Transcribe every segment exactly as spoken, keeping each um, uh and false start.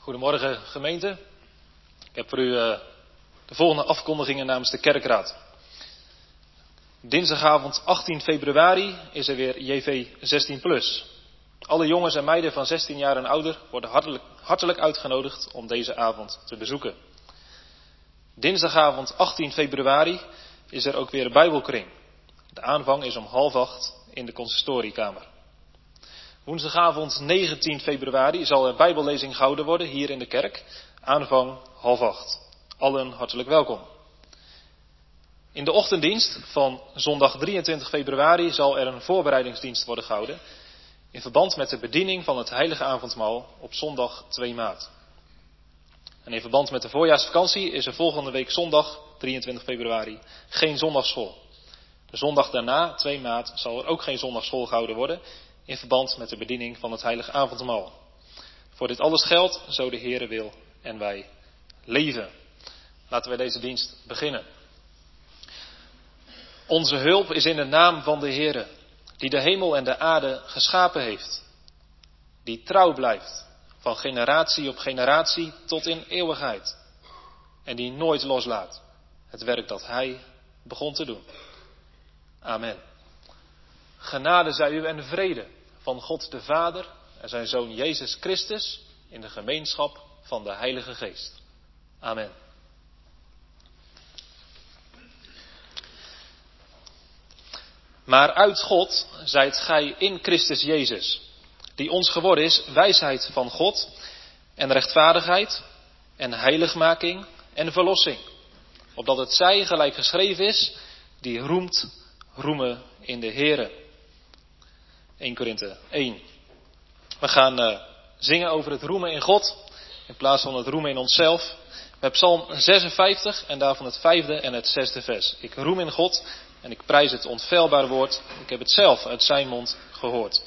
Goedemorgen gemeente. Ik heb voor u uh, de volgende afkondigingen namens de kerkraad. Dinsdagavond achttien februari is er weer J V zestien plus. Alle jongens en meiden van zestien jaar en ouder worden hartelijk, hartelijk uitgenodigd om deze avond te bezoeken. Dinsdagavond achttien februari is er ook weer een Bijbelkring. De aanvang is om half acht in de consistoriekamer. Woensdagavond negentien februari zal er bijbellezing gehouden worden hier in de kerk. Aanvang half acht. Allen hartelijk welkom. In de ochtenddienst van zondag drieëntwintig februari zal er een voorbereidingsdienst worden gehouden in verband met de bediening van het heilige avondmaal op zondag twee maart. En in verband met de voorjaarsvakantie is er volgende week zondag drieëntwintig februari geen zondagsschool. De zondag daarna, twee maart, zal er ook geen zondagsschool gehouden worden in verband met de bediening van het heilige avondmaal. Voor dit alles geldt, zo de Heere wil en wij leven. Laten wij deze dienst beginnen. Onze hulp is in de naam van de Heere, die de hemel en de aarde geschapen heeft. Die trouw blijft, van generatie op generatie tot in eeuwigheid. En die nooit loslaat het werk dat Hij begon te doen. Amen. Genade zij u en vrede van God de Vader en zijn Zoon Jezus Christus in de gemeenschap van de Heilige Geest. Amen. Maar uit God zijt gij in Christus Jezus, die ons geworden is wijsheid van God en rechtvaardigheid en heiligmaking en verlossing. Opdat het zij, gelijk geschreven is, die roemt, roemen in de Heere. eerste Korinthe één. We gaan uh, zingen over het roemen in God in plaats van het roemen in onszelf. Met Psalm zesenvijftig en daarvan het vijfde en het zesde vers. Ik roem in God en ik prijs het onfeilbaar woord. Ik heb het zelf uit zijn mond gehoord.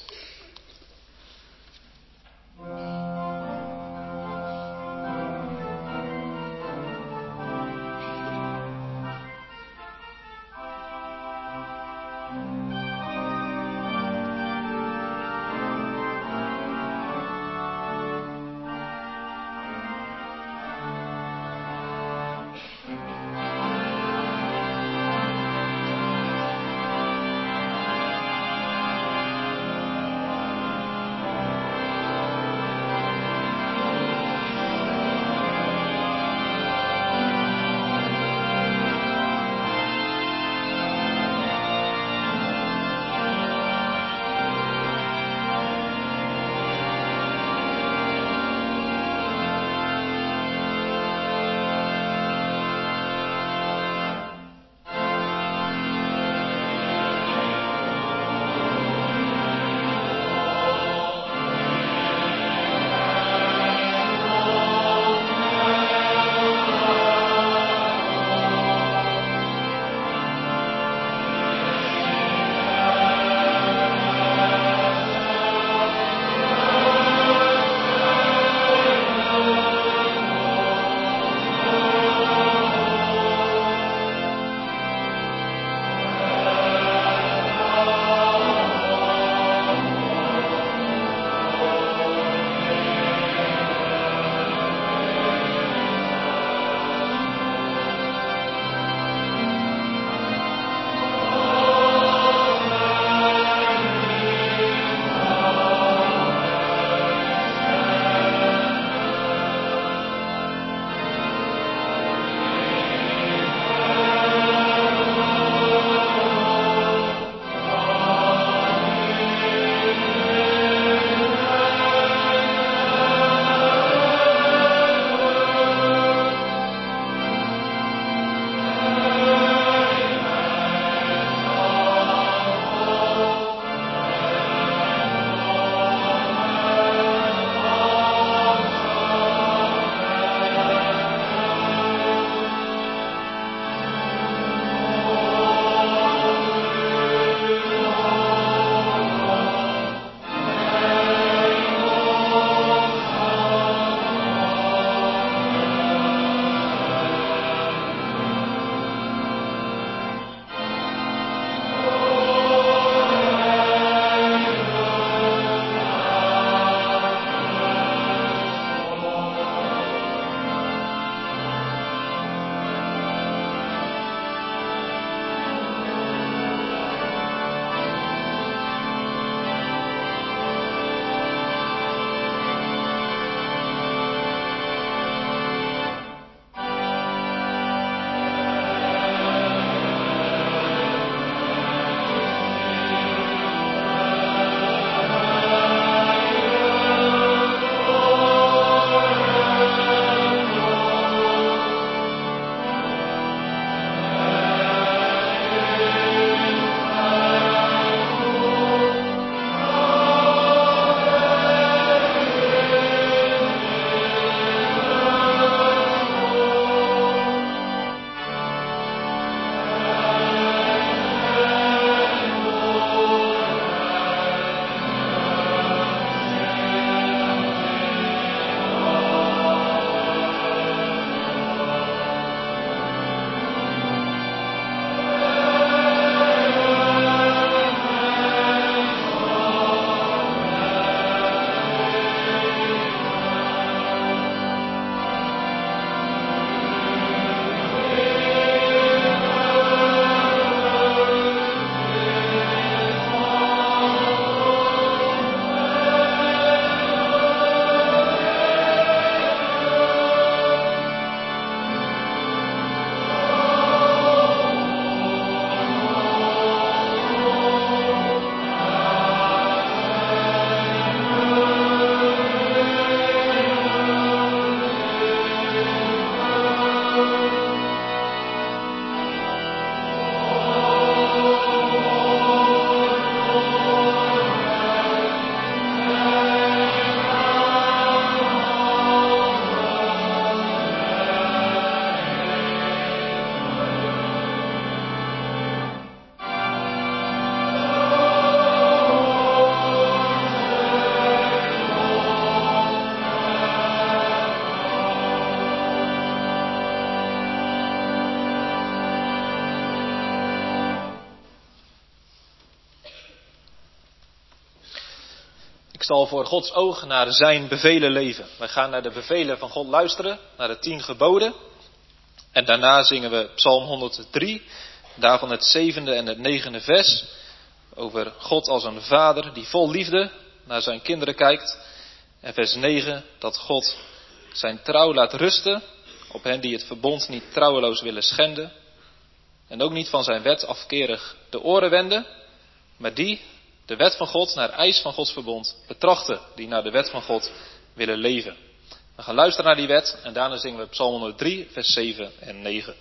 meestal voor Gods oog naar zijn bevelen leven. Wij gaan naar de bevelen van God luisteren, naar de tien geboden. En daarna zingen we Psalm honderddrie, daarvan het zevende en het negende vers. Over God als een vader die vol liefde naar zijn kinderen kijkt. En vers negen, dat God zijn trouw laat rusten op hen die het verbond niet trouweloos willen schenden. En ook niet van zijn wet afkerig de oren wenden, maar die de wet van God naar eis van Gods verbond betrachten, die naar de wet van God willen leven. We gaan luisteren naar die wet en daarna zingen we Psalm honderddrie, vers zeven en negen.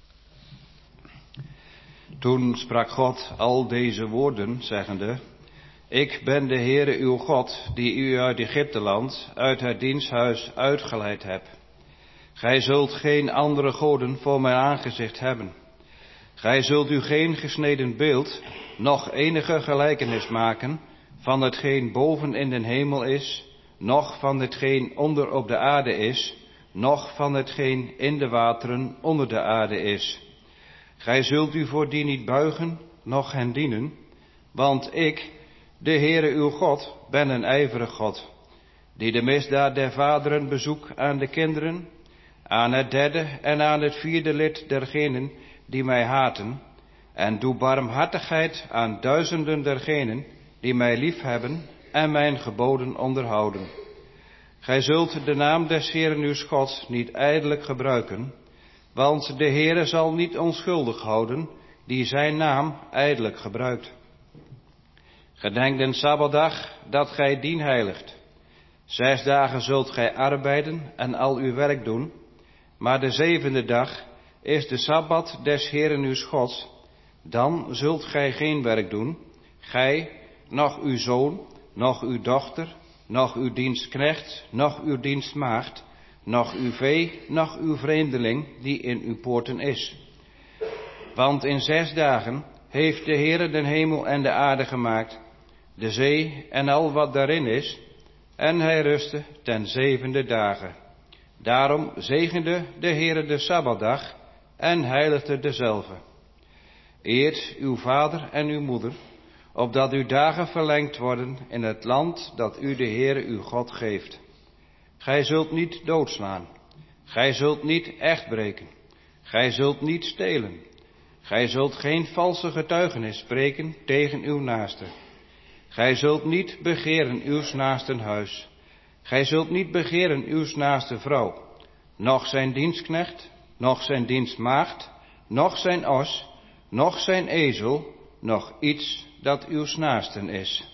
Toen sprak God al deze woorden, zeggende: Ik ben de Heere uw God, die u uit Egypteland, uit het diensthuis uitgeleid heb. Gij zult geen andere goden voor mijn aangezicht hebben. Gij zult u geen gesneden beeld, noch enige gelijkenis maken van hetgeen boven in den hemel is, noch van hetgeen onder op de aarde is, noch van hetgeen in de wateren onder de aarde is. Gij zult u voor die niet buigen, noch hen dienen, want ik, de Heere uw God, ben een ijverig God, die de misdaad der vaderen bezoek aan de kinderen, aan het derde en aan het vierde lid dergenen die mij haten, en doe barmhartigheid aan duizenden dergenen die mij liefhebben en mijn geboden onderhouden. Gij zult de naam des Heeren uw Gods niet ijdelijk gebruiken, want de Heere zal niet onschuldig houden die zijn naam ijdelijk gebruikt. Gedenk den Sabbatdag dat gij dien heiligt. Zes dagen zult gij arbeiden en al uw werk doen, maar de zevende dag is de Sabbat des Heeren uw Gods. Dan zult gij geen werk doen, gij, noch uw zoon, noch uw dochter, noch uw dienstknecht, noch uw dienstmaagd, noch uw vee, noch uw vreemdeling die in uw poorten is. Want in zes dagen heeft de Heere den hemel en de aarde gemaakt, de zee en al wat daarin is, en hij rustte ten zevende dagen. Daarom zegende de Heere de Sabbatdag en heiligde dezelve. Eert uw vader en uw moeder, opdat uw dagen verlengd worden in het land dat u de Heere uw God geeft. Gij zult niet doodslaan, gij zult niet echt breken, gij zult niet stelen, gij zult geen valse getuigenis spreken tegen uw naaste. Gij zult niet begeren uws naasten huis, gij zult niet begeren uws naaste vrouw, noch zijn dienstknecht, noch zijn dienstmaagd, noch zijn os, noch zijn ezel, noch iets dat uws naasten is.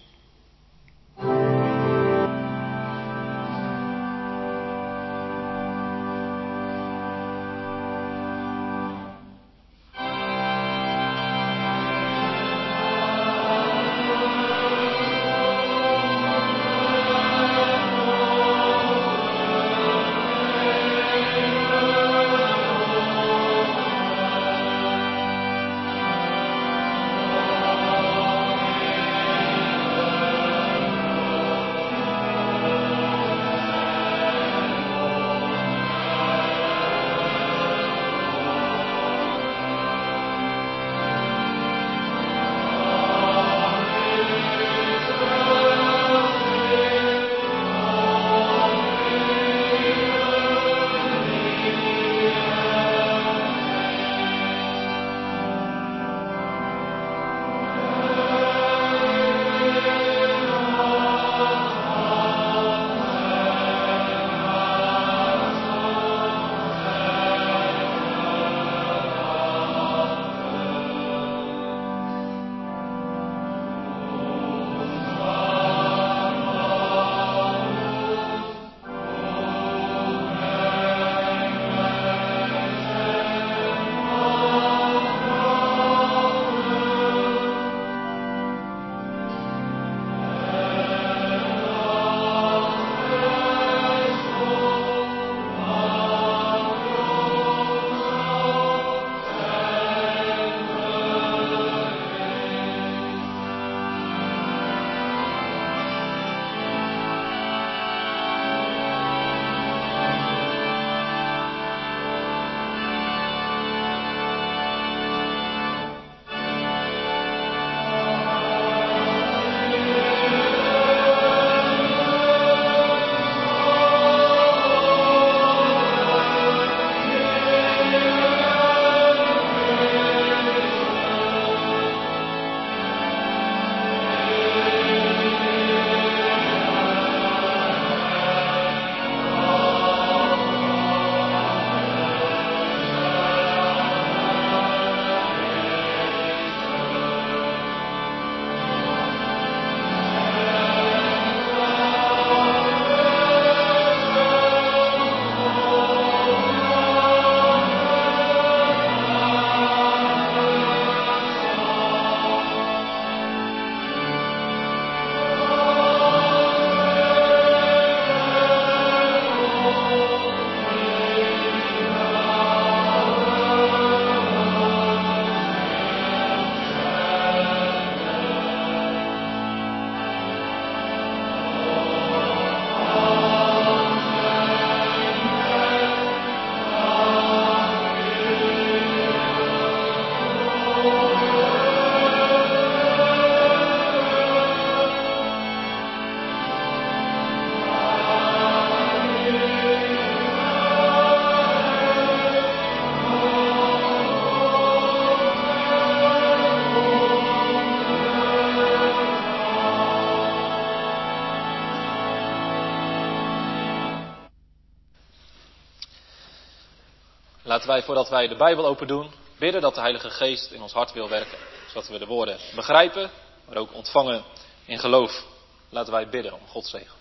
Laten wij, voordat wij de Bijbel open doen, bidden dat de Heilige Geest in ons hart wil werken. Zodat we de woorden begrijpen, maar ook ontvangen in geloof. Laten wij bidden om Gods zegen.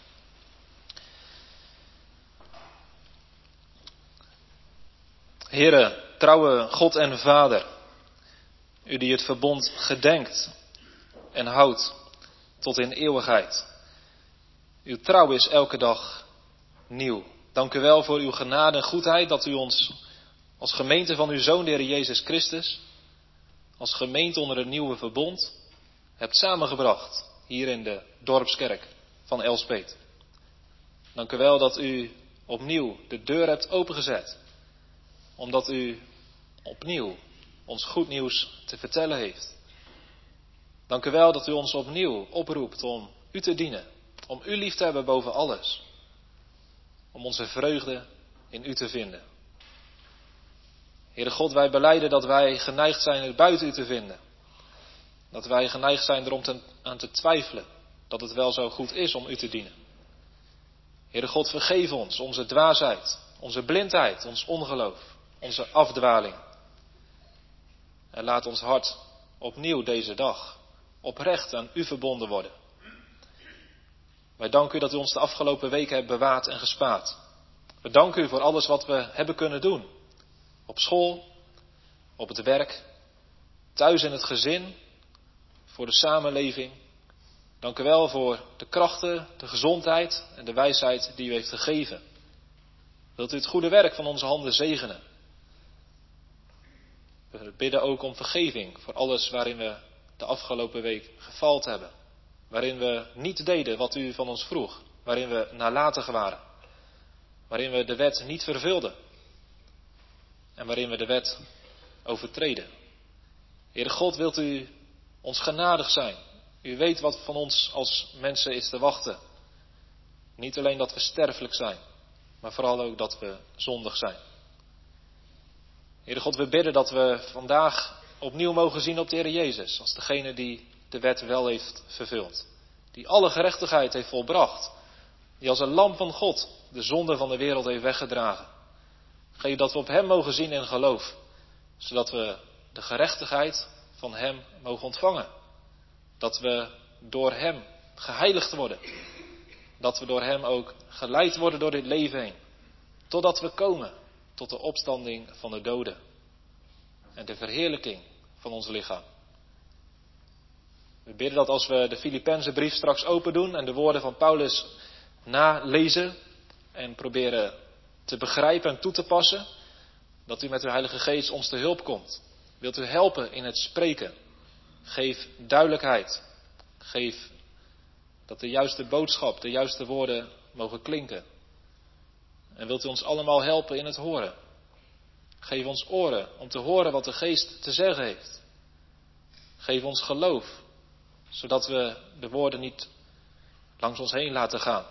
Heere, trouwe God en Vader, u die het verbond gedenkt en houdt tot in eeuwigheid. Uw trouw is elke dag nieuw. Dank u wel voor uw genade en goedheid dat u ons als gemeente van uw Zoon, de Heer Jezus Christus, als gemeente onder het nieuwe verbond, hebt samengebracht hier in de dorpskerk van Elspeet. Dank u wel dat u opnieuw de deur hebt opengezet, omdat u opnieuw ons goed nieuws te vertellen heeft. Dank u wel dat u ons opnieuw oproept om u te dienen, om u lief te hebben boven alles, om onze vreugde in u te vinden. Heere God, wij belijden dat wij geneigd zijn het buiten u te vinden. Dat wij geneigd zijn erom te, aan te twijfelen dat het wel zo goed is om u te dienen. Heere God, vergeef ons onze dwaasheid, onze blindheid, ons ongeloof, onze afdwaling. En laat ons hart opnieuw deze dag oprecht aan u verbonden worden. Wij danken u dat u ons de afgelopen weken hebt bewaard en gespaard. We danken u voor alles wat we hebben kunnen doen. Op school, op het werk, thuis in het gezin, voor de samenleving. Dank u wel voor de krachten, de gezondheid en de wijsheid die u heeft gegeven. Wilt u het goede werk van onze handen zegenen. We bidden ook om vergeving voor alles waarin we de afgelopen week gefaald hebben. Waarin we niet deden wat u van ons vroeg. Waarin we nalatig waren. Waarin we de wet niet vervulden. En waarin we de wet overtreden. Heere God, wilt u ons genadig zijn. U weet wat van ons als mensen is te wachten. Niet alleen dat we sterfelijk zijn, maar vooral ook dat we zondig zijn. Heere God, we bidden dat we vandaag opnieuw mogen zien op de Heer Jezus. Als degene die de wet wel heeft vervuld. Die alle gerechtigheid heeft volbracht. Die als een lam van God de zonde van de wereld heeft weggedragen. Geef dat we op hem mogen zien in geloof. Zodat we de gerechtigheid van hem mogen ontvangen. Dat we door hem geheiligd worden. Dat we door hem ook geleid worden door dit leven heen. Totdat we komen tot de opstanding van de doden. En de verheerlijking van ons lichaam. We bidden dat als we de Filippenzenbrief straks open doen en de woorden van Paulus nalezen en proberen te begrijpen en toe te passen, dat u met uw Heilige Geest ons te hulp komt. Wilt u helpen in het spreken? Geef duidelijkheid. Geef dat de juiste boodschap, de juiste woorden mogen klinken. En wilt u ons allemaal helpen in het horen? Geef ons oren om te horen wat de Geest te zeggen heeft. Geef ons geloof, zodat we de woorden niet langs ons heen laten gaan.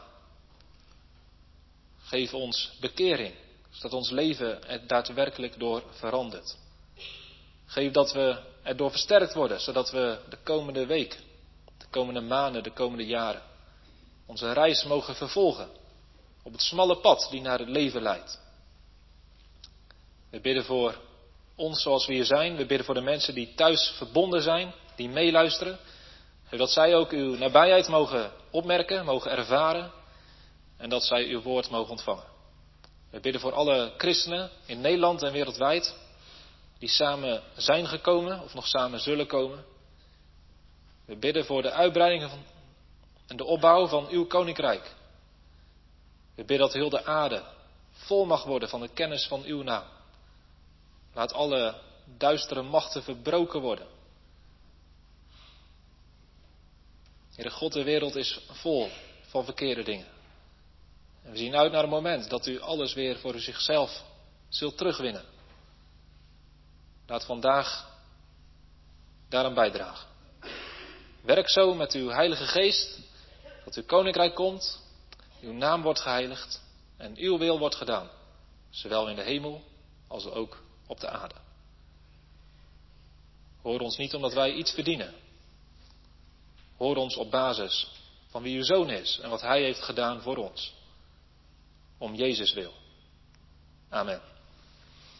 Geef ons bekering, zodat ons leven er daadwerkelijk door verandert. Geef dat we erdoor versterkt worden, zodat we de komende week, de komende maanden, de komende jaren onze reis mogen vervolgen op het smalle pad die naar het leven leidt. We bidden voor ons zoals we hier zijn. We bidden voor de mensen die thuis verbonden zijn, die meeluisteren. Dat zij ook uw nabijheid mogen opmerken, mogen ervaren. En dat zij uw woord mogen ontvangen. We bidden voor alle christenen in Nederland en wereldwijd. Die samen zijn gekomen of nog samen zullen komen. We bidden voor de uitbreiding van, en de opbouw van uw koninkrijk. We bidden dat heel de aarde vol mag worden van de kennis van uw naam. Laat alle duistere machten verbroken worden. Heere God, de wereld is vol van verkeerde dingen. En we zien uit naar het moment dat u alles weer voor u zichzelf zult terugwinnen. Laat vandaag daaraan bijdragen. Werk zo met uw Heilige Geest, dat uw koninkrijk komt, uw naam wordt geheiligd en uw wil wordt gedaan. Zowel in de hemel als ook op de aarde. Hoor ons niet omdat wij iets verdienen. Hoor ons op basis van wie uw Zoon is en wat hij heeft gedaan voor ons. Om Jezus wil. Amen.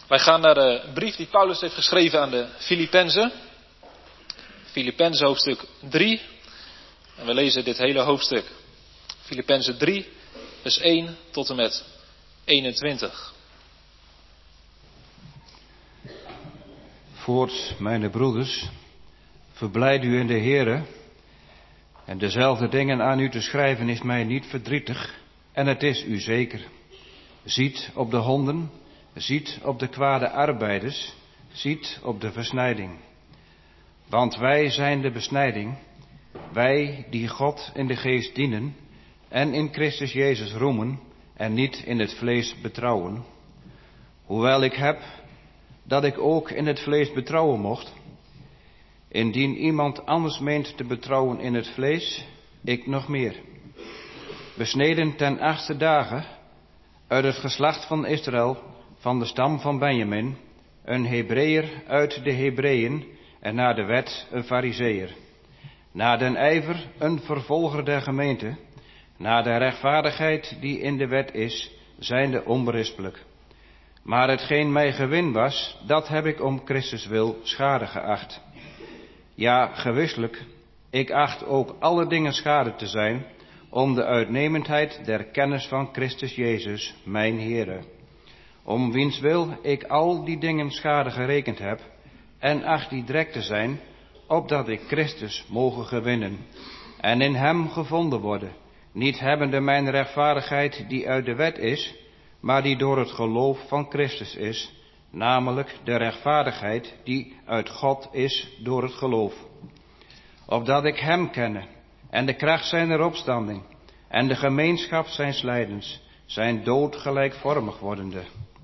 Wij gaan naar de brief die Paulus heeft geschreven aan de Filippenzen. Filippenzen hoofdstuk drie. En we lezen dit hele hoofdstuk. Filippenzen drie, vers één tot en met eenentwintig. Voorts, mijn broeders, verblijd u in de Heere. En dezelfde dingen aan u te schrijven is mij niet verdrietig. En het is u zeker. Ziet op de honden, ziet op de kwade arbeiders, ziet op de versnijding. Want wij zijn de besnijding, wij die God in de geest dienen en in Christus Jezus roemen en niet in het vlees betrouwen. Hoewel ik heb dat ik ook in het vlees betrouwen mocht. Indien iemand anders meent te betrouwen in het vlees, ik nog meer. Besneden ten achtste dagen, uit het geslacht van Israël, van de stam van Benjamin, een Hebreeër uit de Hebreeën en naar de wet een Farizeeër. Naar den ijver een vervolger der gemeente, naar de rechtvaardigheid die in de wet is, zijnde onberispelijk. Maar hetgeen mij gewin was, dat heb ik om Christus wil schade geacht. Ja, gewisselijk, ik acht ook alle dingen schade te zijn, om de uitnemendheid der kennis van Christus Jezus, mijn Heere. Om wiens wil ik al die dingen schade gerekend heb, en acht die drek te zijn, opdat ik Christus mogen gewinnen, en in hem gevonden worden, niet hebbende mijn rechtvaardigheid die uit de wet is, maar die door het geloof van Christus is, namelijk de rechtvaardigheid die uit God is door het geloof. Opdat ik hem kenne, en de kracht zijner opstanding, en de gemeenschap zijns lijdens, zijn dood gelijkvormig wordende.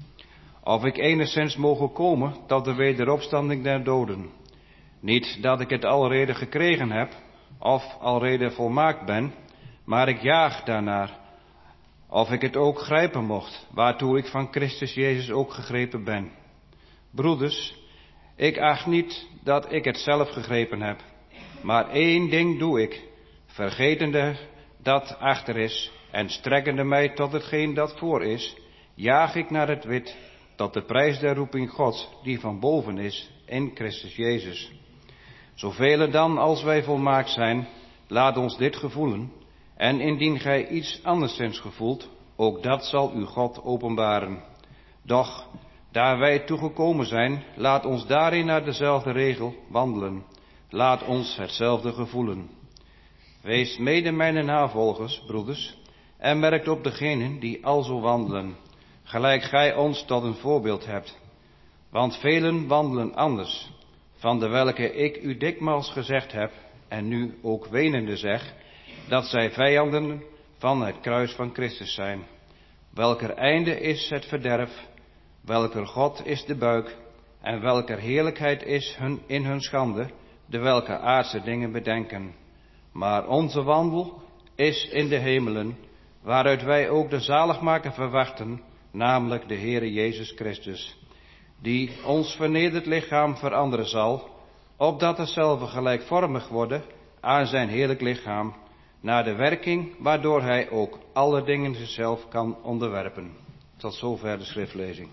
Of ik enigszins mogen komen tot de wederopstanding der doden. Niet dat ik het alrede gekregen heb, of alrede volmaakt ben, maar ik jaag daarnaar. Of ik het ook grijpen mocht, waartoe ik van Christus Jezus ook gegrepen ben. Broeders, ik acht niet dat ik het zelf gegrepen heb, maar één ding doe ik, vergetende dat achter is en strekkende mij tot hetgeen dat voor is, jaag ik naar het wit, tot de prijs der roeping Gods, die van boven is, in Christus Jezus. Zoveel dan als wij volmaakt zijn, laat ons dit gevoelen, en indien gij iets anderszins gevoelt, ook dat zal u God openbaren. Doch, daar wij toegekomen zijn, laat ons daarin naar dezelfde regel wandelen. Laat ons hetzelfde gevoelen. Wees mede mijn navolgers, broeders, en merkt op degenen die alzo wandelen, gelijk gij ons tot een voorbeeld hebt. Want velen wandelen anders, van de welke ik u dikmaals gezegd heb, en nu ook wenende zeg, dat zij vijanden van het kruis van Christus zijn. Welker einde is het verderf, welker God is de buik, en welker heerlijkheid is hun in hun schande, de welke aardse dingen bedenken. Maar onze wandel is in de hemelen, waaruit wij ook de zaligmaker verwachten, namelijk de Heere Jezus Christus, die ons vernederd lichaam veranderen zal, opdat hetzelfde gelijkvormig worden aan zijn heerlijk lichaam, naar de werking waardoor hij ook alle dingen zichzelf kan onderwerpen. Tot zover de schriftlezing.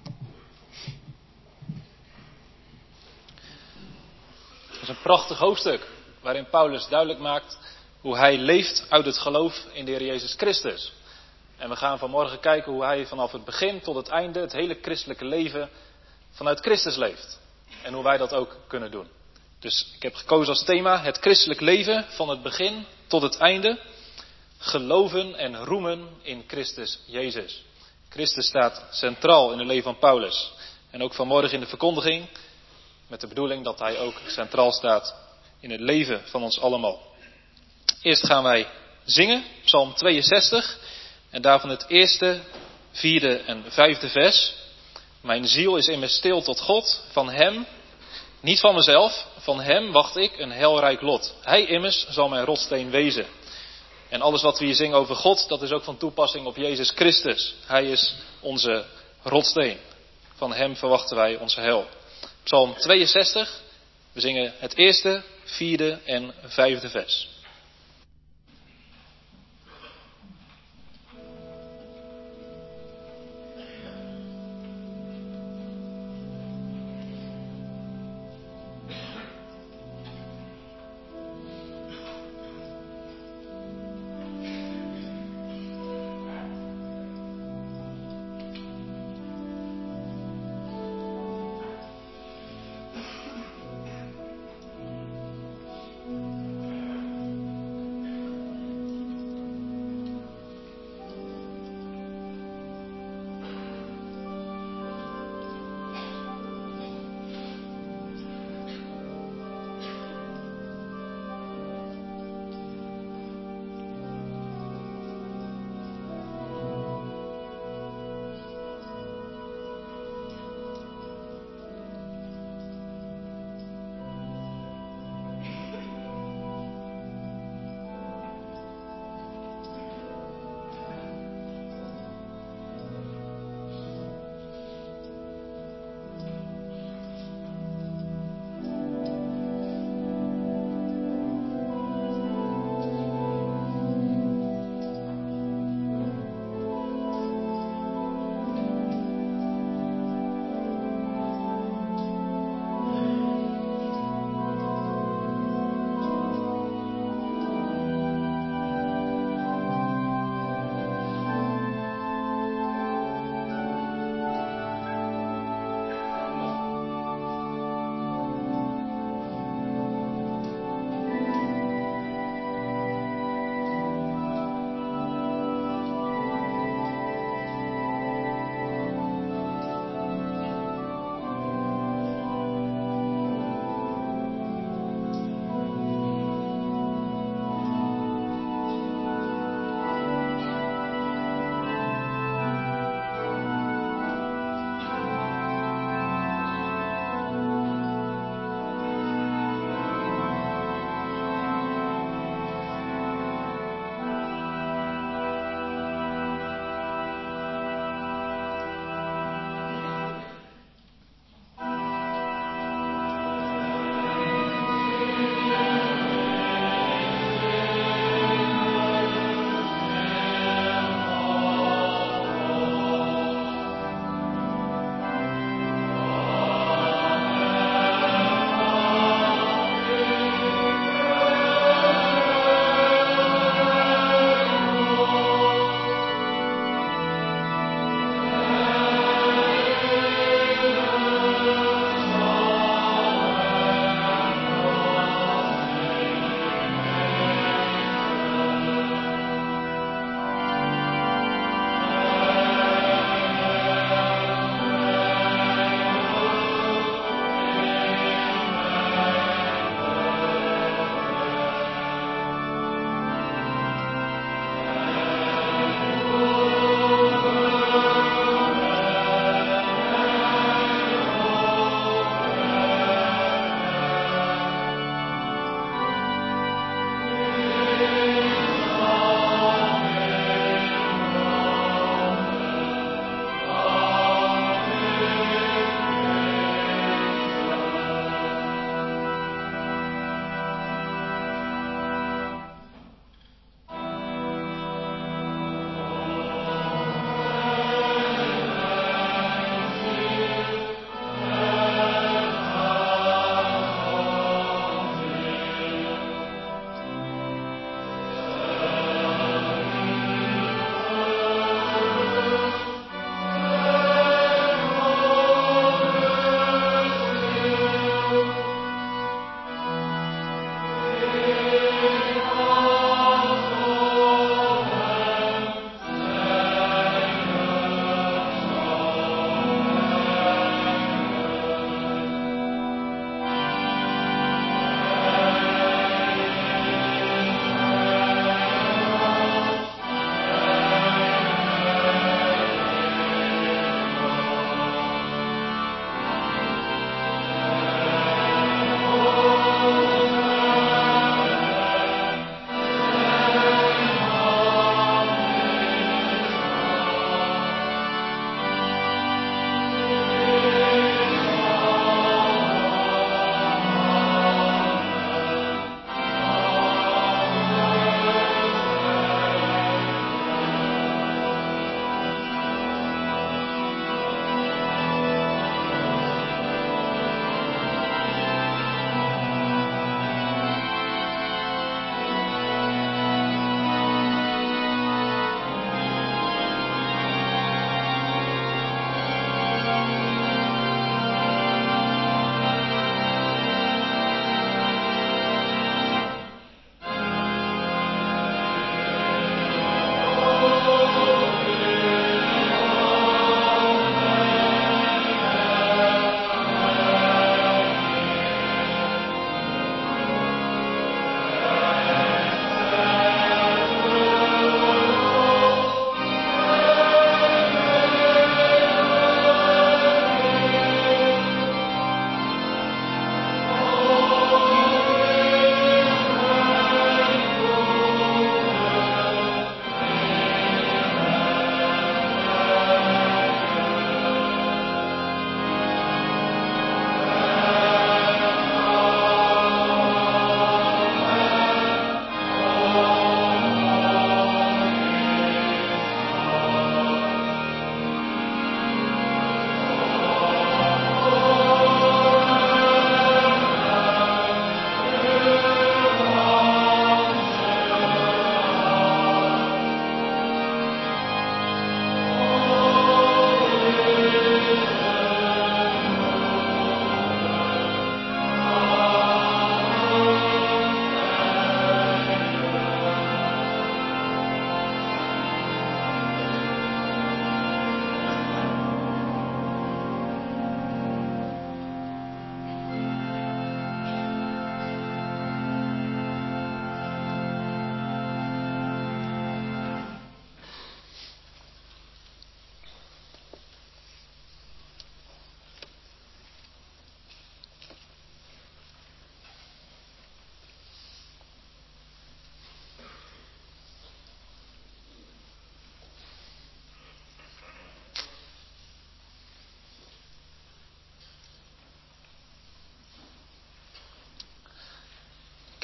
Het is een prachtig hoofdstuk waarin Paulus duidelijk maakt hoe hij leeft uit het geloof in de Heer Jezus Christus. En we gaan vanmorgen kijken hoe hij vanaf het begin tot het einde het hele christelijke leven vanuit Christus leeft. En hoe wij dat ook kunnen doen. Dus ik heb gekozen als thema het christelijk leven van het begin tot het einde. Geloven en roemen in Christus Jezus. Christus staat centraal in het leven van Paulus. En ook vanmorgen in de verkondiging. Met de bedoeling dat hij ook centraal staat in het leven van ons allemaal. Eerst gaan wij zingen, Psalm tweeënzestig. En daarvan het eerste, vierde en vijfde vers. Mijn ziel is in me stil tot God, van hem, niet van mezelf, van hem wacht ik een heilrijk lot. Hij immers zal mijn rotsteen wezen. En alles wat we hier zingen over God, dat is ook van toepassing op Jezus Christus. Hij is onze rotsteen. Van hem verwachten wij onze heil. Psalm tweeënzestig, we zingen het eerste, vierde en vijfde vers.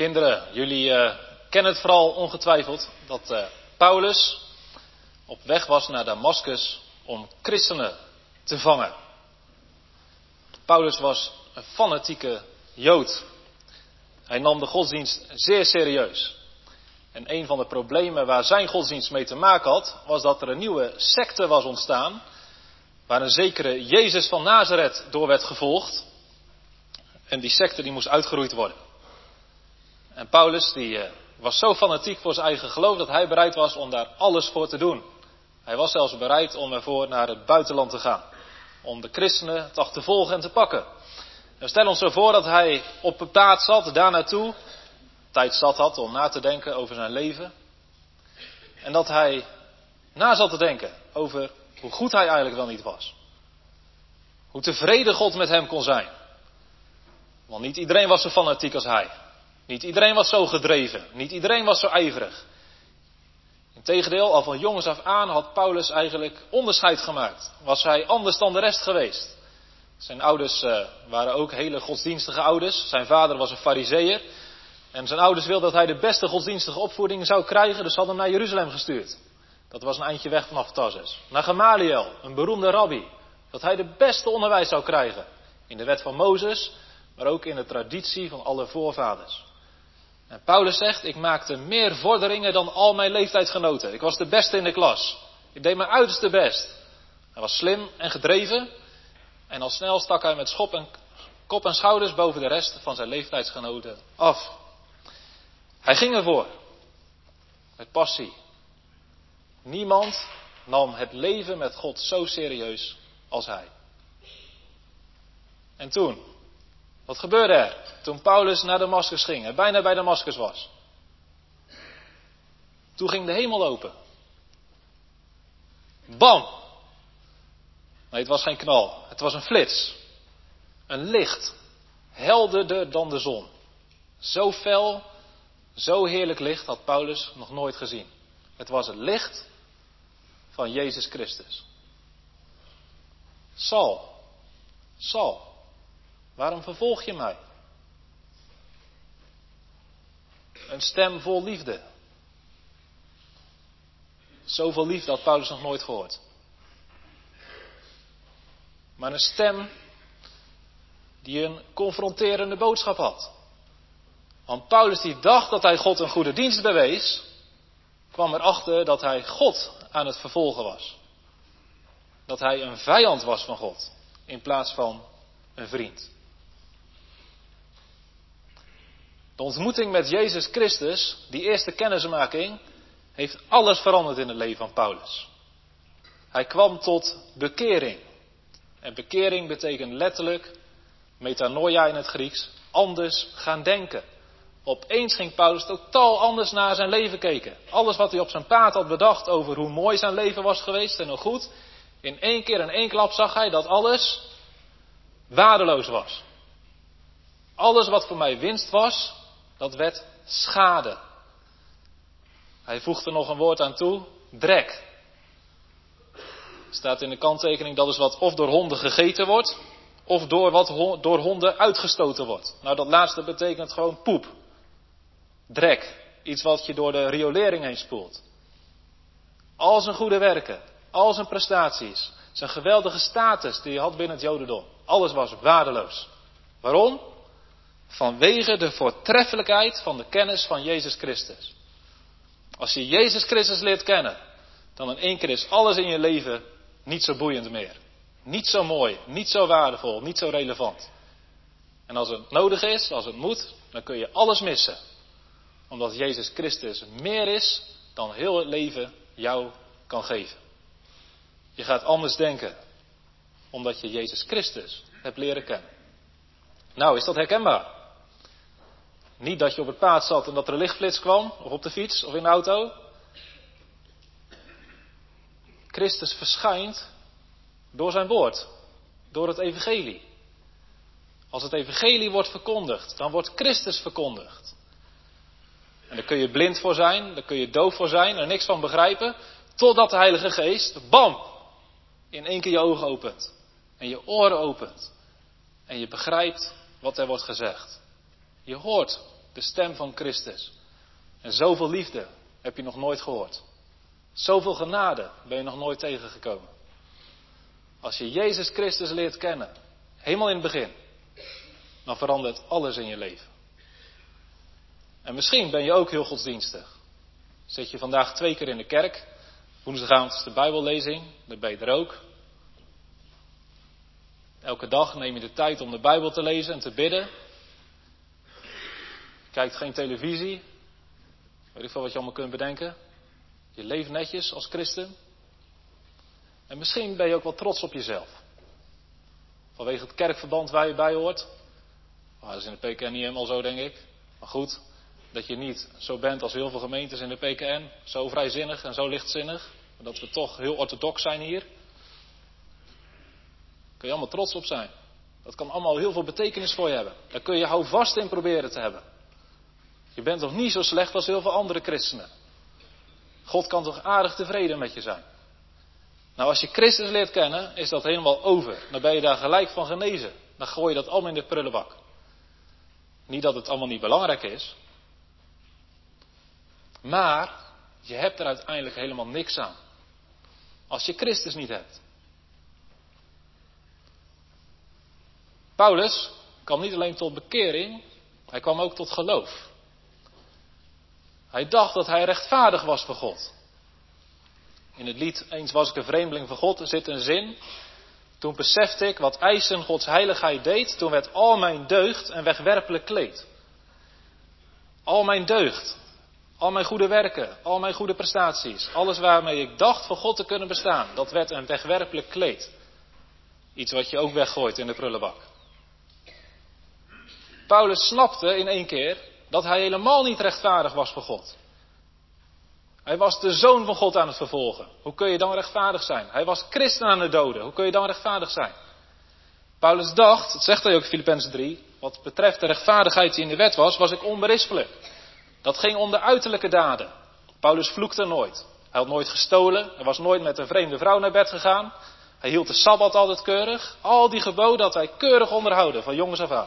Kinderen, jullie uh, kennen het vooral ongetwijfeld dat uh, Paulus op weg was naar Damascus om christenen te vangen. Paulus was een fanatieke Jood. Hij nam de godsdienst zeer serieus. En een van de problemen waar zijn godsdienst mee te maken had, was dat er een nieuwe secte was ontstaan, waar een zekere Jezus van Nazareth door werd gevolgd. En die secte die moest uitgeroeid worden. En Paulus die uh, was zo fanatiek voor zijn eigen geloof dat hij bereid was om daar alles voor te doen. Hij was zelfs bereid om ervoor naar het buitenland te gaan. Om de christenen te achtervolgen en te pakken. En stel ons zo voor dat hij op een paard zat, daar naartoe. Tijd zat had om na te denken over zijn leven. En dat hij na zat te denken over hoe goed hij eigenlijk wel niet was. Hoe tevreden God met hem kon zijn. Want niet iedereen was zo fanatiek als hij. Niet iedereen was zo gedreven. Niet iedereen was zo ijverig. Integendeel, al van jongs af aan had Paulus eigenlijk onderscheid gemaakt. Was hij anders dan de rest geweest. Zijn ouders uh, waren ook hele godsdienstige ouders. Zijn vader was een farizeeër. En zijn ouders wilden dat hij de beste godsdienstige opvoeding zou krijgen. Dus ze hadden hem naar Jeruzalem gestuurd. Dat was een eindje weg vanaf Tarsus. Naar Gamaliel, een beroemde rabbi. Dat hij de beste onderwijs zou krijgen. In de wet van Mozes, maar ook in de traditie van alle voorvaders. En Paulus zegt, ik maakte meer vorderingen dan al mijn leeftijdsgenoten. Ik was de beste in de klas. Ik deed mijn uiterste best. Hij was slim en gedreven. En al snel stak hij met schop en, kop en schouders boven de rest van zijn leeftijdsgenoten af. Hij ging ervoor. Met passie. Niemand nam het leven met God zo serieus als hij. En toen, wat gebeurde er? Toen Paulus naar Damascus ging en bijna bij Damascus was. Toen ging de hemel open. Bam! Nee, het was geen knal. Het was een flits. Een licht. Helderder dan de zon. Zo fel, zo heerlijk licht had Paulus nog nooit gezien. Het was het licht van Jezus Christus. Saul, Saul, waarom vervolg je mij? Een stem vol liefde. Zoveel liefde had Paulus nog nooit gehoord. Maar een stem die een confronterende boodschap had. Want Paulus die dacht dat hij God een goede dienst bewees, kwam erachter dat hij God aan het vervolgen was. Dat hij een vijand was van God, in plaats van een vriend. De ontmoeting met Jezus Christus, die eerste kennismaking, heeft alles veranderd in het leven van Paulus. Hij kwam tot bekering. En bekering betekent letterlijk, metanoia in het Grieks, anders gaan denken. Opeens ging Paulus totaal anders naar zijn leven kijken. Alles wat hij op zijn paard had bedacht over hoe mooi zijn leven was geweest en hoe goed. In één keer in één klap zag hij dat alles waardeloos was. Alles wat voor mij winst was, dat werd schade. Hij voegde er nog een woord aan toe, drek. Staat in de kanttekening, dat is wat of door honden gegeten wordt, of door wat ho- door honden uitgestoten wordt. Nou, dat laatste betekent gewoon poep. Drek. Iets wat je door de riolering heen spoelt. Al zijn goede werken, al zijn prestaties, zijn geweldige status die hij had binnen het Jodendom. Alles was waardeloos. Waarom? Vanwege de voortreffelijkheid van de kennis van Jezus Christus. Als je Jezus Christus leert kennen, dan in één keer is alles in je leven niet zo boeiend meer. Niet zo mooi, niet zo waardevol, niet zo relevant. En als het nodig is, als het moet, dan kun je alles missen. Omdat Jezus Christus meer is dan heel het leven jou kan geven. Je gaat anders denken, omdat je Jezus Christus hebt leren kennen. Nou, is dat herkenbaar? Niet dat je op het paard zat en dat er een lichtflits kwam, of op de fiets, of in de auto. Christus verschijnt door zijn woord, door het evangelie. Als het evangelie wordt verkondigd, dan wordt Christus verkondigd. En daar kun je blind voor zijn, daar kun je doof voor zijn, er niks van begrijpen, totdat de Heilige Geest, bam, in één keer je ogen opent. En je oren opent. En je begrijpt wat er wordt gezegd. Je hoort de stem van Christus. En zoveel liefde heb je nog nooit gehoord. Zoveel genade ben je nog nooit tegengekomen. Als je Jezus Christus leert kennen, helemaal in het begin, dan verandert alles in je leven. En misschien ben je ook heel godsdienstig. Zit je vandaag twee keer in de kerk, woensdagavond is de Bijbellezing, dan ben je er ook. Elke dag neem je de tijd om de Bijbel te lezen en te bidden. Je kijkt geen televisie. Weet ik veel wat je allemaal kunt bedenken. Je leeft netjes als christen. En misschien ben je ook wel trots op jezelf. Vanwege het kerkverband waar je bij hoort. Nou, dat is in de P K N niet helemaal zo, denk ik. Maar goed, dat je niet zo bent als heel veel gemeentes in de P K N. Zo vrijzinnig en zo lichtzinnig. Maar dat we toch heel orthodox zijn hier. Daar kun je allemaal trots op zijn. Dat kan allemaal heel veel betekenis voor je hebben. Daar kun je houvast in proberen te hebben. Je bent toch niet zo slecht als heel veel andere christenen. God kan toch aardig tevreden met je zijn. Nou, als je Christus leert kennen, is dat helemaal over. Dan ben je daar gelijk van genezen. Dan gooi je dat allemaal in de prullenbak. Niet dat het allemaal niet belangrijk is. Maar je hebt er uiteindelijk helemaal niks aan. Als je Christus niet hebt. Paulus kwam niet alleen tot bekering, hij kwam ook tot geloof. Hij dacht dat hij rechtvaardig was voor God. In het lied Eens was ik een vreemdeling voor God, er zit een zin. Toen besefte ik wat eisen Gods heiligheid deed, toen werd al mijn deugd een wegwerpelijk kleed. Al mijn deugd, al mijn goede werken, al mijn goede prestaties, alles waarmee ik dacht voor God te kunnen bestaan, dat werd een wegwerpelijk kleed. Iets wat je ook weggooit in de prullenbak. Paulus snapte in één keer dat hij helemaal niet rechtvaardig was voor God. Hij was de zoon van God aan het vervolgen. Hoe kun je dan rechtvaardig zijn? Hij was christen aan het doden. Hoe kun je dan rechtvaardig zijn? Paulus dacht, dat zegt hij ook in Filippenzen drie, wat betreft de rechtvaardigheid die in de wet was, was ik onberispelijk. Dat ging om de uiterlijke daden. Paulus vloekte nooit. Hij had nooit gestolen. Hij was nooit met een vreemde vrouw naar bed gegaan. Hij hield de Sabbat altijd keurig. Al die geboden had hij keurig onderhouden, van jongs af aan.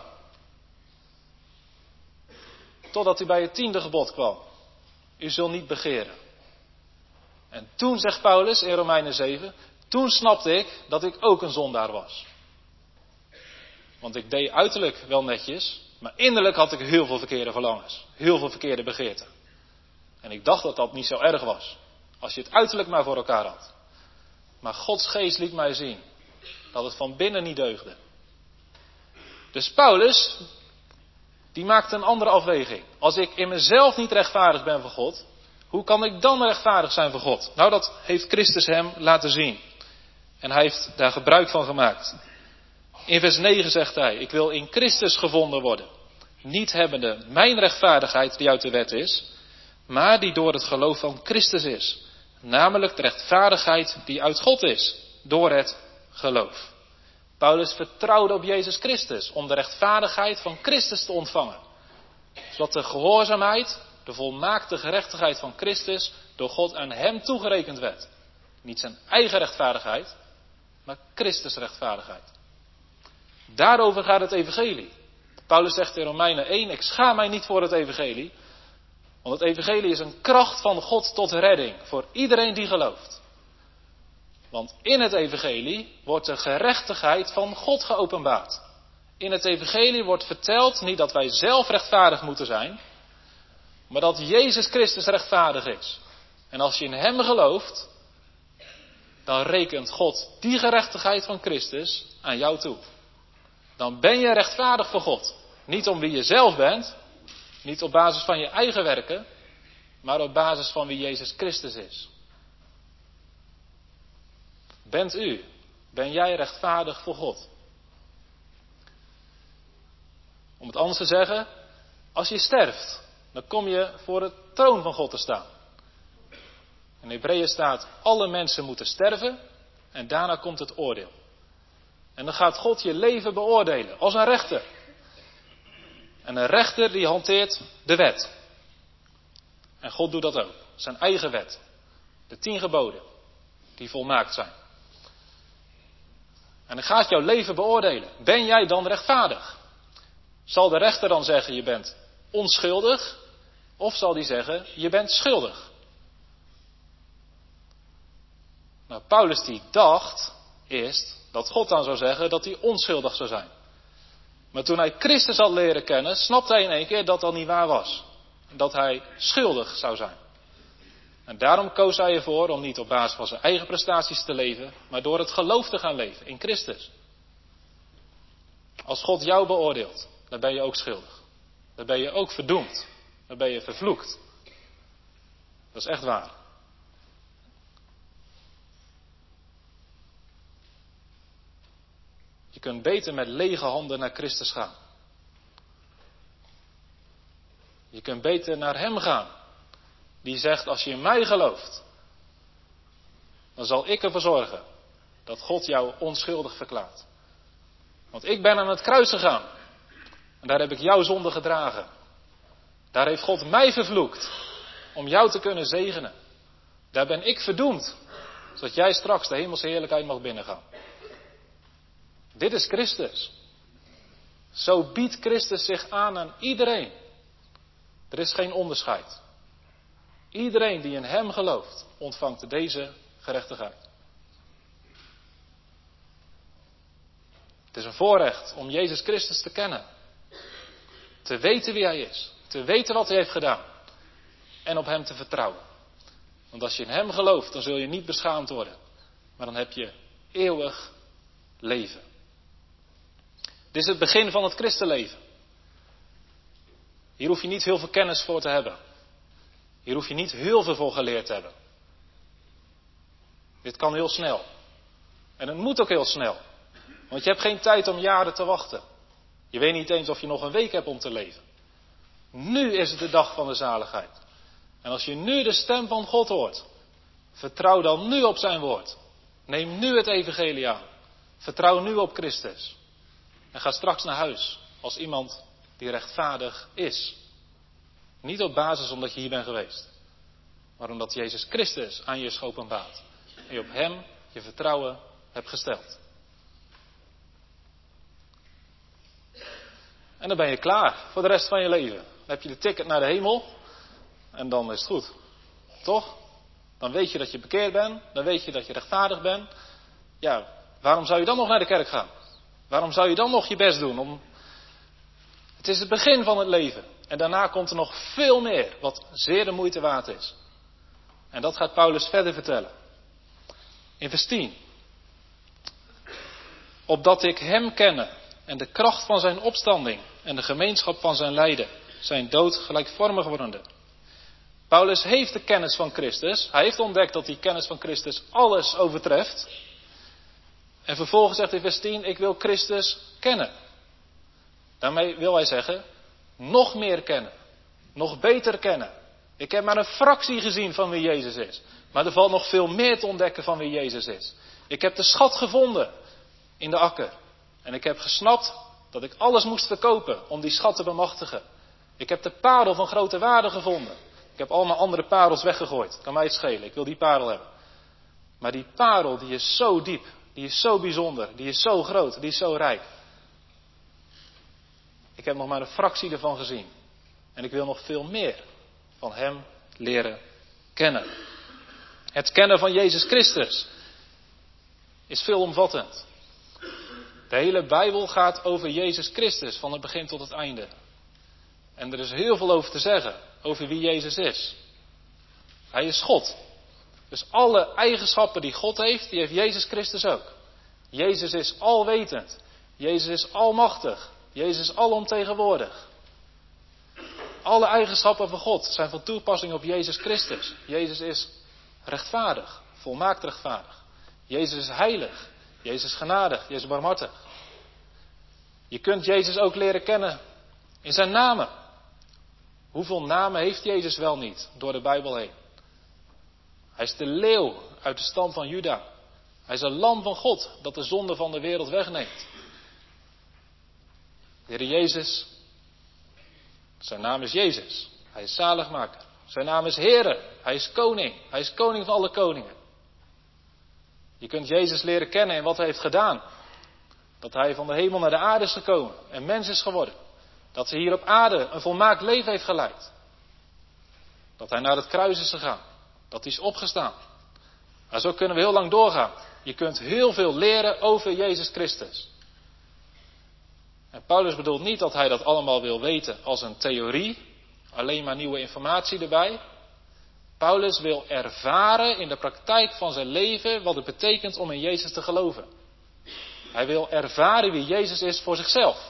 Totdat hij bij het tiende gebod kwam. U zult niet begeren. En toen, zegt Paulus in Romeinen zeven, toen snapte ik dat ik ook een zondaar was. Want ik deed uiterlijk wel netjes, maar innerlijk had ik heel veel verkeerde verlangens. Heel veel verkeerde begeerten. En ik dacht dat dat niet zo erg was. Als je het uiterlijk maar voor elkaar had. Maar Gods geest liet mij zien dat het van binnen niet deugde. Dus Paulus, die maakte een andere afweging. Als ik in mezelf niet rechtvaardig ben voor God, hoe kan ik dan rechtvaardig zijn voor God? Nou, dat heeft Christus hem laten zien. En hij heeft daar gebruik van gemaakt. In vers negen zegt hij, ik wil in Christus gevonden worden. Niet hebbende mijn rechtvaardigheid die uit de wet is, maar die door het geloof van Christus is. Namelijk de rechtvaardigheid die uit God is, door het geloof. Paulus vertrouwde op Jezus Christus om de rechtvaardigheid van Christus te ontvangen. Zodat de gehoorzaamheid, de volmaakte gerechtigheid van Christus door God aan hem toegerekend werd. Niet zijn eigen rechtvaardigheid, maar Christus rechtvaardigheid. Daarover gaat het evangelie. Paulus zegt in Romeinen één, ik schaam mij niet voor het evangelie. Want het evangelie is een kracht van God tot redding voor iedereen die gelooft. Want in het evangelie wordt de gerechtigheid van God geopenbaard. In het evangelie wordt verteld niet dat wij zelf rechtvaardig moeten zijn, maar dat Jezus Christus rechtvaardig is. En als je in hem gelooft, dan rekent God die gerechtigheid van Christus aan jou toe. Dan ben je rechtvaardig voor God. Niet om wie je zelf bent, niet op basis van je eigen werken, maar op basis van wie Jezus Christus is. Bent u, ben jij rechtvaardig voor God? Om het anders te zeggen, als je sterft, dan kom je voor het troon van God te staan. In Hebreeën staat, alle mensen moeten sterven en daarna komt het oordeel. En dan gaat God je leven beoordelen, als een rechter. En een rechter die hanteert de wet. En God doet dat ook, zijn eigen wet. De tien geboden, die volmaakt zijn. En dan gaat jouw leven beoordelen. Ben jij dan rechtvaardig? Zal de rechter dan zeggen, je bent onschuldig? Of zal hij zeggen, je bent schuldig? Nou, Paulus die dacht eerst dat God dan zou zeggen dat hij onschuldig zou zijn. Maar toen hij Christus had leren kennen, snapte hij in één keer dat dat niet waar was. Dat hij schuldig zou zijn. En daarom koos hij ervoor om niet op basis van zijn eigen prestaties te leven, maar door het geloof te gaan leven in Christus. Als God jou beoordeelt, dan ben je ook schuldig. Dan ben je ook verdoemd. Dan ben je vervloekt. Dat is echt waar. Je kunt beter met lege handen naar Christus gaan. Je kunt beter naar Hem gaan. Die zegt, als je in mij gelooft, dan zal ik ervoor zorgen dat God jou onschuldig verklaart. Want ik ben aan het kruis gegaan. En daar heb ik jouw zonde gedragen. Daar heeft God mij vervloekt om jou te kunnen zegenen. Daar ben ik verdoemd, zodat jij straks de hemelse heerlijkheid mag binnengaan. Dit is Christus. Zo biedt Christus zich aan aan iedereen. Er is geen onderscheid. Iedereen die in Hem gelooft, ontvangt deze gerechtigheid. Het is een voorrecht om Jezus Christus te kennen. Te weten wie Hij is. Te weten wat Hij heeft gedaan. En op Hem te vertrouwen. Want als je in Hem gelooft, dan zul je niet beschaamd worden. Maar dan heb je eeuwig leven. Dit is het begin van het christenleven. Hier hoef je niet heel veel kennis voor te hebben. Hier hoef je niet heel veel voor geleerd te hebben. Dit kan heel snel. En het moet ook heel snel. Want je hebt geen tijd om jaren te wachten. Je weet niet eens of je nog een week hebt om te leven. Nu is het de dag van de zaligheid. En als je nu de stem van God hoort, vertrouw dan nu op zijn woord. Neem nu het evangelie aan. Vertrouw nu op Christus. En ga straks naar huis als iemand die rechtvaardig is. Niet op basis omdat je hier bent geweest. Maar omdat Jezus Christus aan je is geopenbaard. En je op Hem je vertrouwen hebt gesteld. En dan ben je klaar voor de rest van je leven. Dan heb je de ticket naar de hemel. En dan is het goed. Toch? Dan weet je dat je bekeerd bent. Dan weet je dat je rechtvaardig bent. Ja, waarom zou je dan nog naar de kerk gaan? Waarom zou je dan nog je best doen? Om... Het is het begin van het leven. En daarna komt er nog veel meer. Wat zeer de moeite waard is. En dat gaat Paulus verder vertellen. In vers tien. Opdat ik Hem kenne. En de kracht van zijn opstanding. En de gemeenschap van zijn lijden. Zijn dood gelijkvormig wordende. Paulus heeft de kennis van Christus. Hij heeft ontdekt dat die kennis van Christus alles overtreft. En vervolgens zegt hij in vers tien, ik wil Christus kennen. Daarmee wil hij zeggen, nog meer kennen. Nog beter kennen. Ik heb maar een fractie gezien van wie Jezus is. Maar er valt nog veel meer te ontdekken van wie Jezus is. Ik heb de schat gevonden in de akker. En ik heb gesnapt dat ik alles moest verkopen om die schat te bemachtigen. Ik heb de parel van grote waarde gevonden. Ik heb allemaal andere parels weggegooid. Kan mij het schelen, ik wil die parel hebben. Maar die parel die is zo diep. Die is zo bijzonder. Die is zo groot. Die is zo rijk. Ik heb nog maar een fractie ervan gezien. En ik wil nog veel meer van Hem leren kennen. Het kennen van Jezus Christus is veelomvattend. De hele Bijbel gaat over Jezus Christus van het begin tot het einde. En er is heel veel over te zeggen. Over wie Jezus is. Hij is God. Dus alle eigenschappen die God heeft, die heeft Jezus Christus ook. Jezus is alwetend. Jezus is almachtig. Jezus is alomtegenwoordig. Alle eigenschappen van God zijn van toepassing op Jezus Christus. Jezus is rechtvaardig. Volmaakt rechtvaardig. Jezus is heilig. Jezus is genadig. Jezus is barmhartig. Je kunt Jezus ook leren kennen in zijn namen. Hoeveel namen heeft Jezus wel niet door de Bijbel heen? Hij is de leeuw uit de stam van Juda. Hij is een lam van God dat de zonde van de wereld wegneemt. De Heer Jezus, zijn naam is Jezus. Hij is zaligmaker. Zijn naam is Heere. Hij is koning. Hij is koning van alle koningen. Je kunt Jezus leren kennen in wat hij heeft gedaan. Dat hij van de hemel naar de aarde is gekomen en mens is geworden. Dat hij hier op aarde een volmaakt leven heeft geleid. Dat hij naar het kruis is gegaan. Dat hij is opgestaan. Maar zo kunnen we heel lang doorgaan. Je kunt heel veel leren over Jezus Christus. En Paulus bedoelt niet dat hij dat allemaal wil weten als een theorie. Alleen maar nieuwe informatie erbij. Paulus wil ervaren in de praktijk van zijn leven wat het betekent om in Jezus te geloven. Hij wil ervaren wie Jezus is voor zichzelf.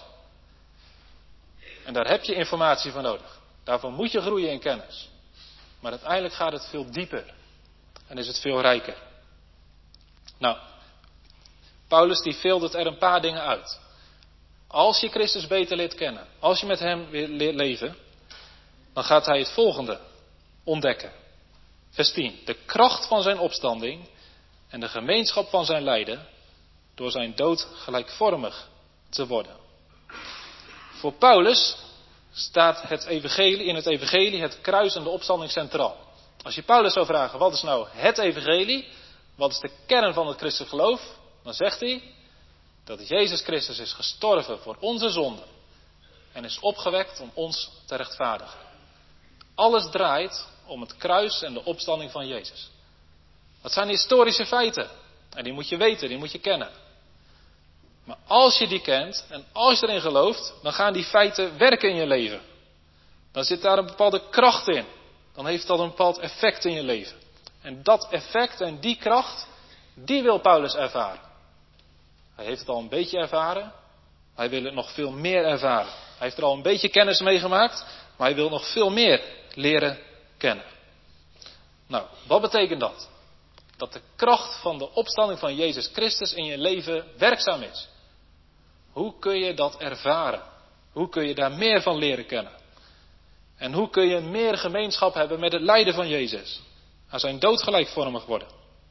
En daar heb je informatie voor nodig. Daarvoor moet je groeien in kennis. Maar uiteindelijk gaat het veel dieper. En is het veel rijker. Nou, Paulus die filtert er een paar dingen uit. Als je Christus beter leert kennen, als je met hem leert leven, dan gaat hij het volgende ontdekken. Vers tien. De kracht van zijn opstanding en de gemeenschap van zijn lijden door zijn dood gelijkvormig te worden. Voor Paulus staat het evangelie, in het evangelie het kruis en de opstanding centraal. Als je Paulus zou vragen, wat is nou het evangelie? Wat is de kern van het christelijk geloof? Dan zegt hij dat Jezus Christus is gestorven voor onze zonden en is opgewekt om ons te rechtvaardigen. Alles draait om het kruis en de opstanding van Jezus. Dat zijn historische feiten. En die moet je weten, die moet je kennen. Maar als je die kent en als je erin gelooft, dan gaan die feiten werken in je leven. Dan zit daar een bepaalde kracht in. Dan heeft dat een bepaald effect in je leven. En dat effect en die kracht, die wil Paulus ervaren. Hij heeft het al een beetje ervaren. Hij wil het nog veel meer ervaren. Hij heeft er al een beetje kennis mee gemaakt. Maar hij wil nog veel meer leren kennen. Nou, wat betekent dat? Dat de kracht van de opstanding van Jezus Christus in je leven werkzaam is. Hoe kun je dat ervaren? Hoe kun je daar meer van leren kennen? En hoe kun je meer gemeenschap hebben met het lijden van Jezus? Aan zijn dood gelijkvormig worden.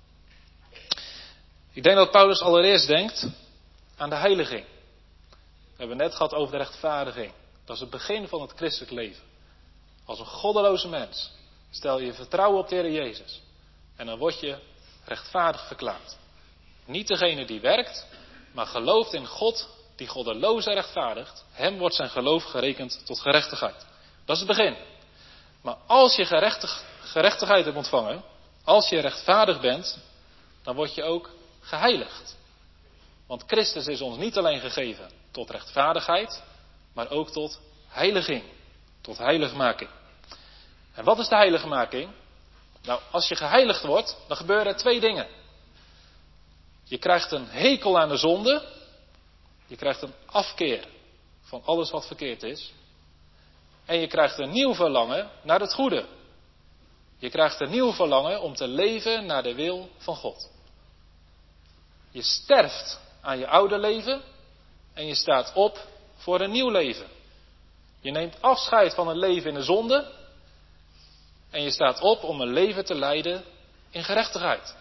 Ik denk dat Paulus allereerst denkt aan de heiliging. We hebben net gehad over de rechtvaardiging. Dat is het begin van het christelijk leven. Als een goddeloze mens stel je vertrouwen op de Heer Jezus. En dan word je rechtvaardig verklaard. Niet degene die werkt, maar gelooft in God die goddeloze rechtvaardigt. Hem wordt zijn geloof gerekend tot gerechtigheid. Dat is het begin. Maar als je gerechtig, gerechtigheid hebt ontvangen, als je rechtvaardig bent, dan word je ook geheiligd. Want Christus is ons niet alleen gegeven tot rechtvaardigheid, maar ook tot heiliging. Tot heiligmaking. En wat is de heiligmaking? Nou, als je geheiligd wordt, dan gebeuren er twee dingen. Je krijgt een hekel aan de zonde. Je krijgt een afkeer van alles wat verkeerd is. En je krijgt een nieuw verlangen naar het goede. Je krijgt een nieuw verlangen om te leven naar de wil van God. Je sterft aan je oude leven en je staat op voor een nieuw leven. Je neemt afscheid van een leven in de zonde en je staat op om een leven te leiden in gerechtigheid.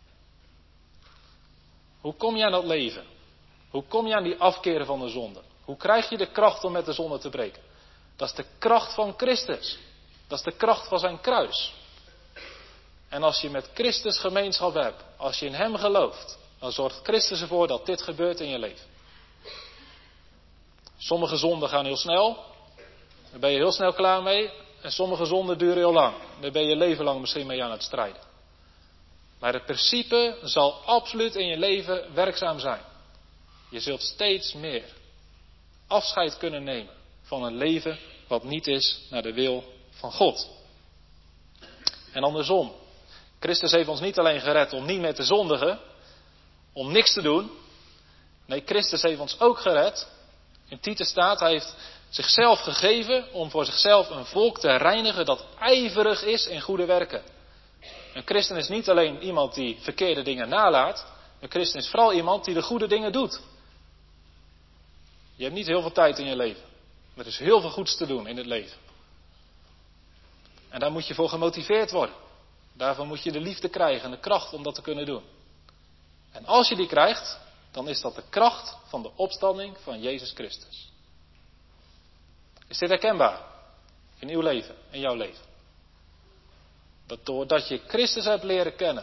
Hoe kom je aan dat leven? Hoe kom je aan die afkeren van de zonde? Hoe krijg je de kracht om met de zonde te breken? Dat is de kracht van Christus. Dat is de kracht van zijn kruis. En als je met Christus gemeenschap hebt, als je in hem gelooft, dan zorgt Christus ervoor dat dit gebeurt in je leven. Sommige zonden gaan heel snel. Daar ben je heel snel klaar mee. En sommige zonden duren heel lang. Daar ben je je leven lang misschien mee aan het strijden. Maar het principe zal absoluut in je leven werkzaam zijn. Je zult steeds meer afscheid kunnen nemen van een leven wat niet is naar de wil van God. En andersom. Christus heeft ons niet alleen gered om niet meer te zondigen, om niks te doen. Nee, Christus heeft ons ook gered. In Titus staat, hij heeft zichzelf gegeven om voor zichzelf een volk te reinigen dat ijverig is in goede werken. Een christen is niet alleen iemand die verkeerde dingen nalaat. Een christen is vooral iemand die de goede dingen doet. Je hebt niet heel veel tijd in je leven. Er is heel veel goeds te doen in het leven. En daar moet je voor gemotiveerd worden. Daarvoor moet je de liefde krijgen en de kracht om dat te kunnen doen. En als je die krijgt, dan is dat de kracht van de opstanding van Jezus Christus. Is dit herkenbaar in uw leven, in jouw leven? Dat doordat je Christus hebt leren kennen,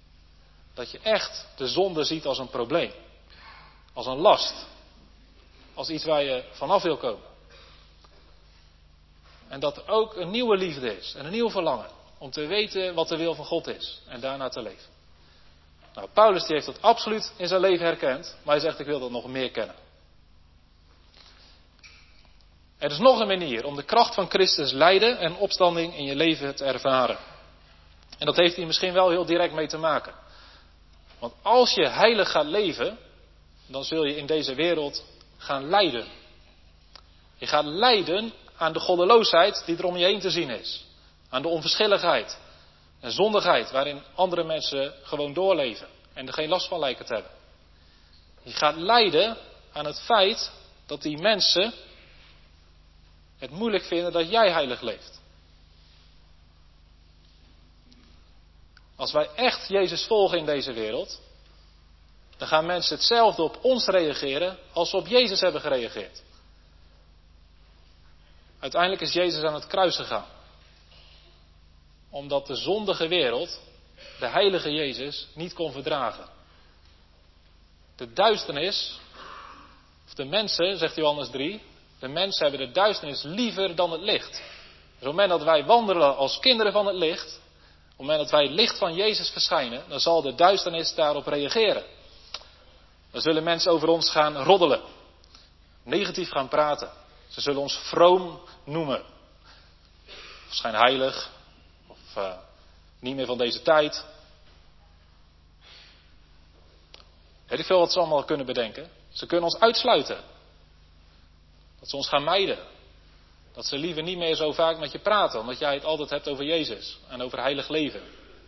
dat je echt de zonde ziet als een probleem, als een last, als iets waar je vanaf wil komen. En dat er ook een nieuwe liefde is en een nieuw verlangen om te weten wat de wil van God is en daarna te leven. Nou, Paulus die heeft dat absoluut in zijn leven herkend, maar hij zegt ik wil dat nog meer kennen. Er is nog een manier om de kracht van Christus lijden en opstanding in je leven te ervaren. En dat heeft hier misschien wel heel direct mee te maken. Want als je heilig gaat leven, dan zul je in deze wereld gaan lijden. Je gaat lijden aan de goddeloosheid die er om je heen te zien is. Aan de onverschilligheid en zondigheid waarin andere mensen gewoon doorleven en er geen last van lijken te hebben. Je gaat lijden aan het feit dat die mensen het moeilijk vinden dat jij heilig leeft. Als wij echt Jezus volgen in deze wereld, dan gaan mensen hetzelfde op ons reageren als ze op Jezus hebben gereageerd. Uiteindelijk is Jezus aan het kruis gegaan. Omdat de zondige wereld de heilige Jezus niet kon verdragen. De duisternis, of de mensen, zegt Johannes drie, de mensen hebben de duisternis liever dan het licht. Dus op het moment dat wij wandelen als kinderen van het licht, op het moment dat wij het licht van Jezus verschijnen, dan zal de duisternis daarop reageren. Dan zullen mensen over ons gaan roddelen, negatief gaan praten. Ze zullen ons vroom noemen. Of schijnheilig. Of uh, niet meer van deze tijd. Weet ik veel wat ze allemaal kunnen bedenken. Ze kunnen ons uitsluiten. Dat ze ons gaan mijden. Dat ze liever niet meer zo vaak met je praten. Omdat jij het altijd hebt over Jezus. En over heilig leven.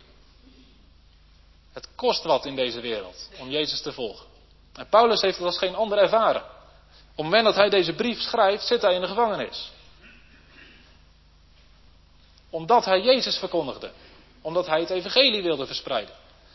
Het kost wat in deze wereld om Jezus te volgen. En Paulus heeft het als geen ander ervaren. Op het moment dat hij deze brief schrijft, zit hij in de gevangenis. Omdat hij Jezus verkondigde. Omdat hij het evangelie wilde verspreiden.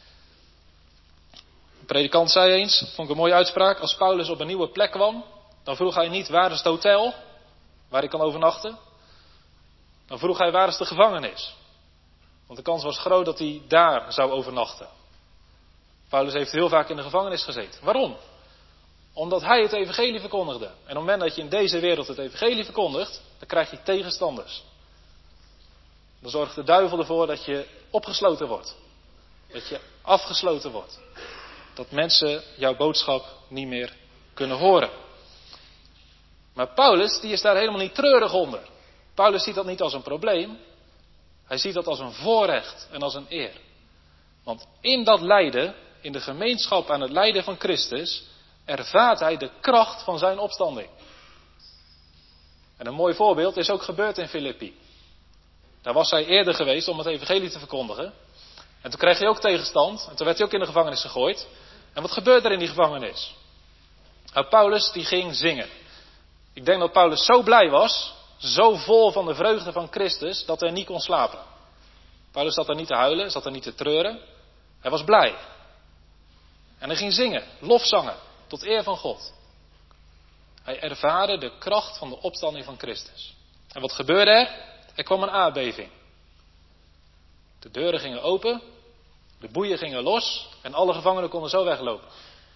Een predikant zei eens, vond ik een mooie uitspraak, als Paulus op een nieuwe plek kwam, dan vroeg hij niet waar is het hotel, waar ik kan overnachten. Dan vroeg hij waar is de gevangenis. Want de kans was groot dat hij daar zou overnachten. Paulus heeft heel vaak in de gevangenis gezeten. Waarom? Omdat hij het evangelie verkondigde. En op het moment dat je in deze wereld het evangelie verkondigt, dan krijg je tegenstanders. Dan zorgt de duivel ervoor dat je opgesloten wordt. Dat je afgesloten wordt. Dat mensen jouw boodschap niet meer kunnen horen. Maar Paulus, die is daar helemaal niet treurig onder. Paulus ziet dat niet als een probleem. Hij ziet dat als een voorrecht en als een eer. Want in dat lijden, in de gemeenschap aan het lijden van Christus, ervaart hij de kracht van zijn opstanding. En een mooi voorbeeld is ook gebeurd in Filippi. Daar was hij eerder geweest om het evangelie te verkondigen. En toen kreeg hij ook tegenstand. En toen werd hij ook in de gevangenis gegooid. En wat gebeurde er in die gevangenis? Nou, Paulus die ging zingen. Ik denk dat Paulus zo blij was, zo vol van de vreugde van Christus, dat hij niet kon slapen. Paulus zat daar niet te huilen, zat daar niet te treuren. Hij was blij. En hij ging zingen, lofzangen, tot eer van God. Hij ervaarde de kracht van de opstanding van Christus. En wat gebeurde er? Er kwam een aardbeving. De deuren gingen open, de boeien gingen los en alle gevangenen konden zo weglopen.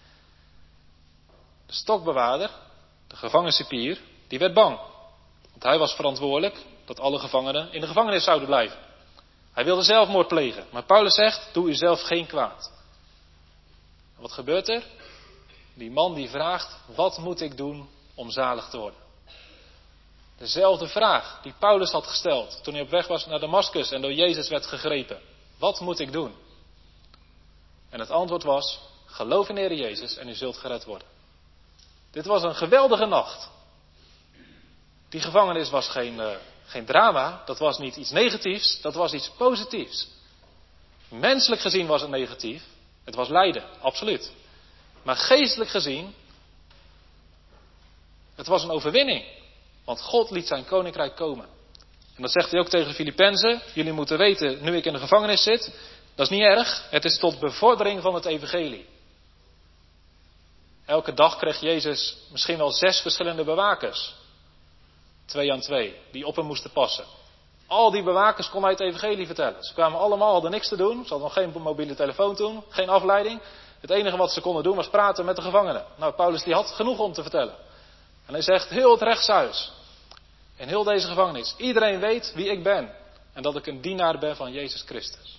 De stokbewaarder, de gevangencipier, die werd bang. Want hij was verantwoordelijk dat alle gevangenen in de gevangenis zouden blijven. Hij wilde zelfmoord plegen, maar Paulus zegt, doe uzelf geen kwaad. En wat gebeurt er? Die man die vraagt, wat moet ik doen om zalig te worden? Dezelfde vraag die Paulus had gesteld toen hij op weg was naar Damascus en door Jezus werd gegrepen. Wat moet ik doen? En het antwoord was, geloof in de Heer Jezus en u zult gered worden. Dit was een geweldige nacht. Die gevangenis was geen, uh, geen drama, dat was niet iets negatiefs, dat was iets positiefs. Menselijk gezien was het negatief, het was lijden, absoluut. Maar geestelijk gezien, het was een overwinning. Want God liet zijn koninkrijk komen. En dat zegt hij ook tegen de Filippenzen. Jullie moeten weten, nu ik in de gevangenis zit, dat is niet erg. Het is tot bevordering van het evangelie. Elke dag kreeg Jezus misschien wel zes verschillende bewakers. Twee aan twee, die op hem moesten passen. Al die bewakers konden hij het evangelie vertellen. Ze kwamen allemaal, hadden niks te doen. Ze hadden nog geen mobiele telefoon toen, geen afleiding. Het enige wat ze konden doen was praten met de gevangenen. Nou, Paulus die had genoeg om te vertellen. En hij zegt, heel het rechtshuis, in heel deze gevangenis, iedereen weet wie ik ben. En dat ik een dienaar ben van Jezus Christus.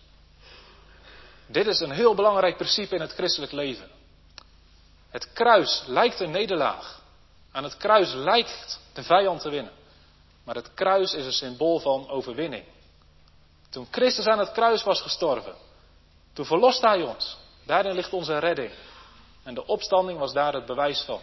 Dit is een heel belangrijk principe in het christelijk leven. Het kruis lijkt een nederlaag. Aan het kruis lijkt de vijand te winnen. Maar het kruis is een symbool van overwinning. Toen Christus aan het kruis was gestorven, toen verloste hij ons. Daarin ligt onze redding. En de opstanding was daar het bewijs van.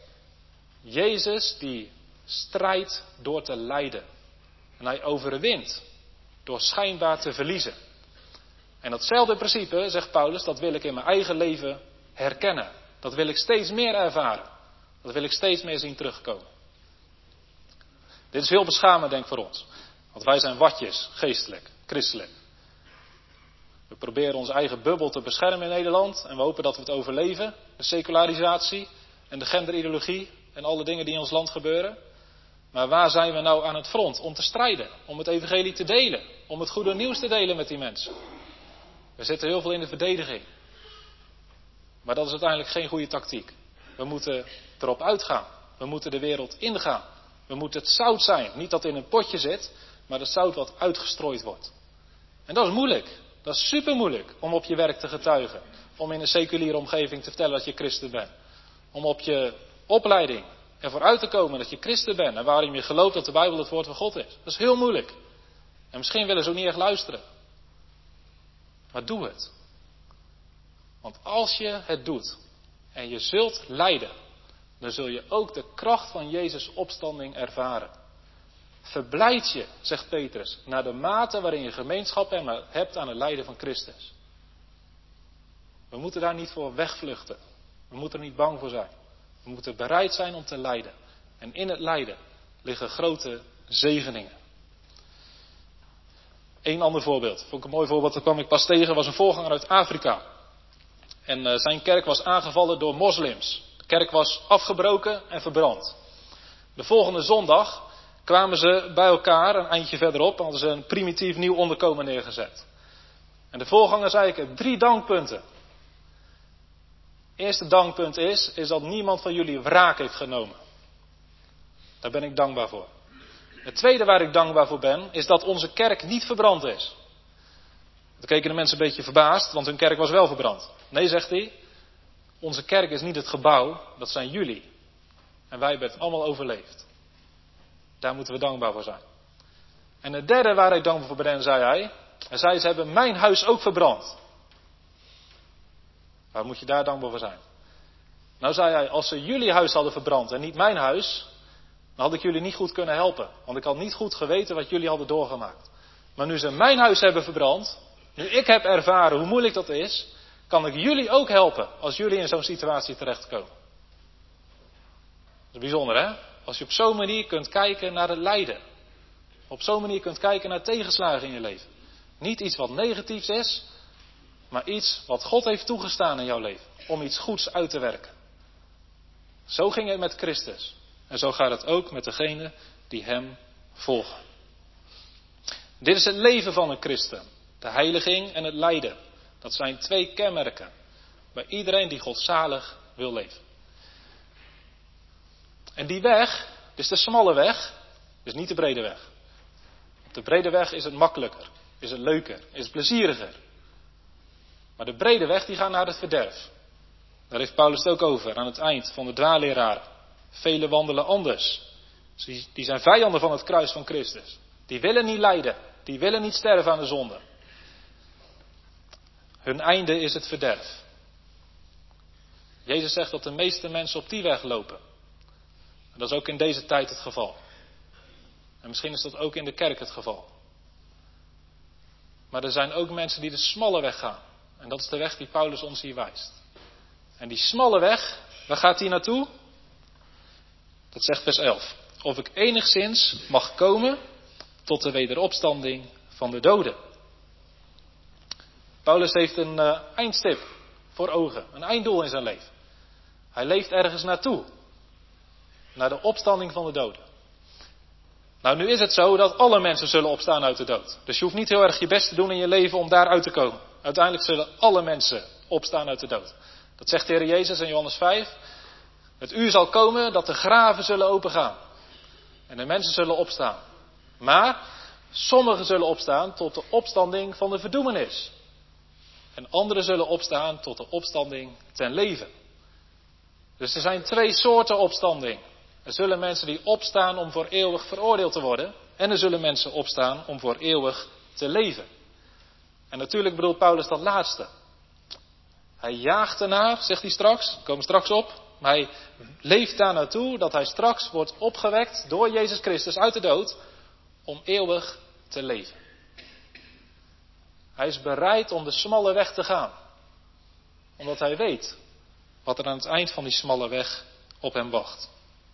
Jezus die strijdt door te lijden. En hij overwint door schijnbaar te verliezen. En datzelfde principe, zegt Paulus, dat wil ik in mijn eigen leven herkennen. Dat wil ik steeds meer ervaren. Dat wil ik steeds meer zien terugkomen. Dit is heel beschamend, denk ik, voor ons. Want wij zijn watjes, geestelijk, christelijk. We proberen onze eigen bubbel te beschermen in Nederland. En we hopen dat we het overleven. De secularisatie en de genderideologie en alle dingen die in ons land gebeuren. Maar waar zijn we nou aan het front? Om te strijden, om het evangelie te delen. Om het goede nieuws te delen met die mensen. We zitten heel veel in de verdediging. Maar dat is uiteindelijk geen goede tactiek. We moeten erop uitgaan. We moeten de wereld ingaan. We moeten het zout zijn. Niet dat in een potje zit, maar het zout wat uitgestrooid wordt. En dat is moeilijk. Dat is super moeilijk om op je werk te getuigen. Om in een seculiere omgeving te vertellen dat je christen bent. Om op je opleiding ervoor uit te komen dat je christen bent. En waarom je gelooft dat de Bijbel het woord van God is. Dat is heel moeilijk. En misschien willen ze ook niet echt luisteren. Maar doe het. Want als je het doet en je zult lijden, dan zul je ook de kracht van Jezus' opstanding ervaren. Verblijd je, zegt Petrus, naar de mate waarin je gemeenschap hebt aan het lijden van Christus. We moeten daar niet voor wegvluchten. We moeten er niet bang voor zijn. We moeten bereid zijn om te lijden. En in het lijden liggen grote zegeningen. Eén ander voorbeeld. Vond ik een mooi voorbeeld. Dat kwam ik pas tegen. Was een voorganger uit Afrika. En uh, zijn kerk was aangevallen door moslims. De kerk was afgebroken en verbrand. De volgende zondag kwamen ze bij elkaar, een eindje verderop, hadden ze een primitief nieuw onderkomen neergezet. En de voorganger zei: ik heb drie dankpunten. Het eerste dankpunt is, is dat niemand van jullie wraak heeft genomen. Daar ben ik dankbaar voor. Het tweede waar ik dankbaar voor ben, is dat onze kerk niet verbrand is. Toen keken de mensen een beetje verbaasd, want hun kerk was wel verbrand. Nee, zegt hij, onze kerk is niet het gebouw, dat zijn jullie. En wij hebben het allemaal overleefd. Daar moeten we dankbaar voor zijn. En het derde waar ik dankbaar voor ben, zei hij, hij zei, ze hebben mijn huis ook verbrand. Waar moet je daar dankbaar voor zijn? Nou zei hij, als ze jullie huis hadden verbrand en niet mijn huis, dan had ik jullie niet goed kunnen helpen. Want ik had niet goed geweten wat jullie hadden doorgemaakt. Maar nu ze mijn huis hebben verbrand, nu ik heb ervaren hoe moeilijk dat is, kan ik jullie ook helpen als jullie in zo'n situatie terechtkomen. Dat is bijzonder, hè? Als je op zo'n manier kunt kijken naar het lijden. Op zo'n manier kunt kijken naar tegenslagen in je leven. Niet iets wat negatiefs is, maar iets wat God heeft toegestaan in jouw leven. Om iets goeds uit te werken. Zo ging het met Christus. En zo gaat het ook met degenen die hem volgen. Dit is het leven van een christen. De heiliging en het lijden. Dat zijn twee kenmerken. Bij iedereen die godzalig wil leven. En die weg, dus de smalle weg, is niet de brede weg. Op de brede weg is het makkelijker, is het leuker, is het plezieriger. Maar de brede weg die gaat naar het verderf. Daar heeft Paulus het ook over aan het eind van de dwaalleraren. Velen wandelen anders. Die zijn vijanden van het kruis van Christus. Die willen niet lijden. Die willen niet sterven aan de zonde. Hun einde is het verderf. Jezus zegt dat de meeste mensen op die weg lopen. En dat is ook in deze tijd het geval. En misschien is dat ook in de kerk het geval. Maar er zijn ook mensen die de smalle weg gaan. En dat is de weg die Paulus ons hier wijst. En die smalle weg, waar gaat die naartoe? Dat zegt vers elf. Of ik enigszins mag komen tot de wederopstanding van de doden. Paulus heeft een uh, eindstip voor ogen. Een einddoel in zijn leven. Hij leeft ergens naartoe. Naar de opstanding van de doden. Nou, nu is het zo dat alle mensen zullen opstaan uit de dood. Dus je hoeft niet heel erg je best te doen in je leven om daar uit te komen. Uiteindelijk zullen alle mensen opstaan uit de dood. Dat zegt de Heer Jezus in Johannes vijf. Het uur zal komen dat de graven zullen opengaan. En de mensen zullen opstaan. Maar sommigen zullen opstaan tot de opstanding van de verdoemenis. En anderen zullen opstaan tot de opstanding ten leven. Dus er zijn twee soorten opstanding. Er zullen mensen die opstaan om voor eeuwig veroordeeld te worden. En er zullen mensen opstaan om voor eeuwig te leven. En natuurlijk bedoelt Paulus dat laatste. Hij jaagt ernaar, zegt hij straks, komen straks op. Maar hij leeft daar naartoe dat hij straks wordt opgewekt door Jezus Christus uit de dood om eeuwig te leven. Hij is bereid om de smalle weg te gaan. Omdat hij weet wat er aan het eind van die smalle weg op hem wacht.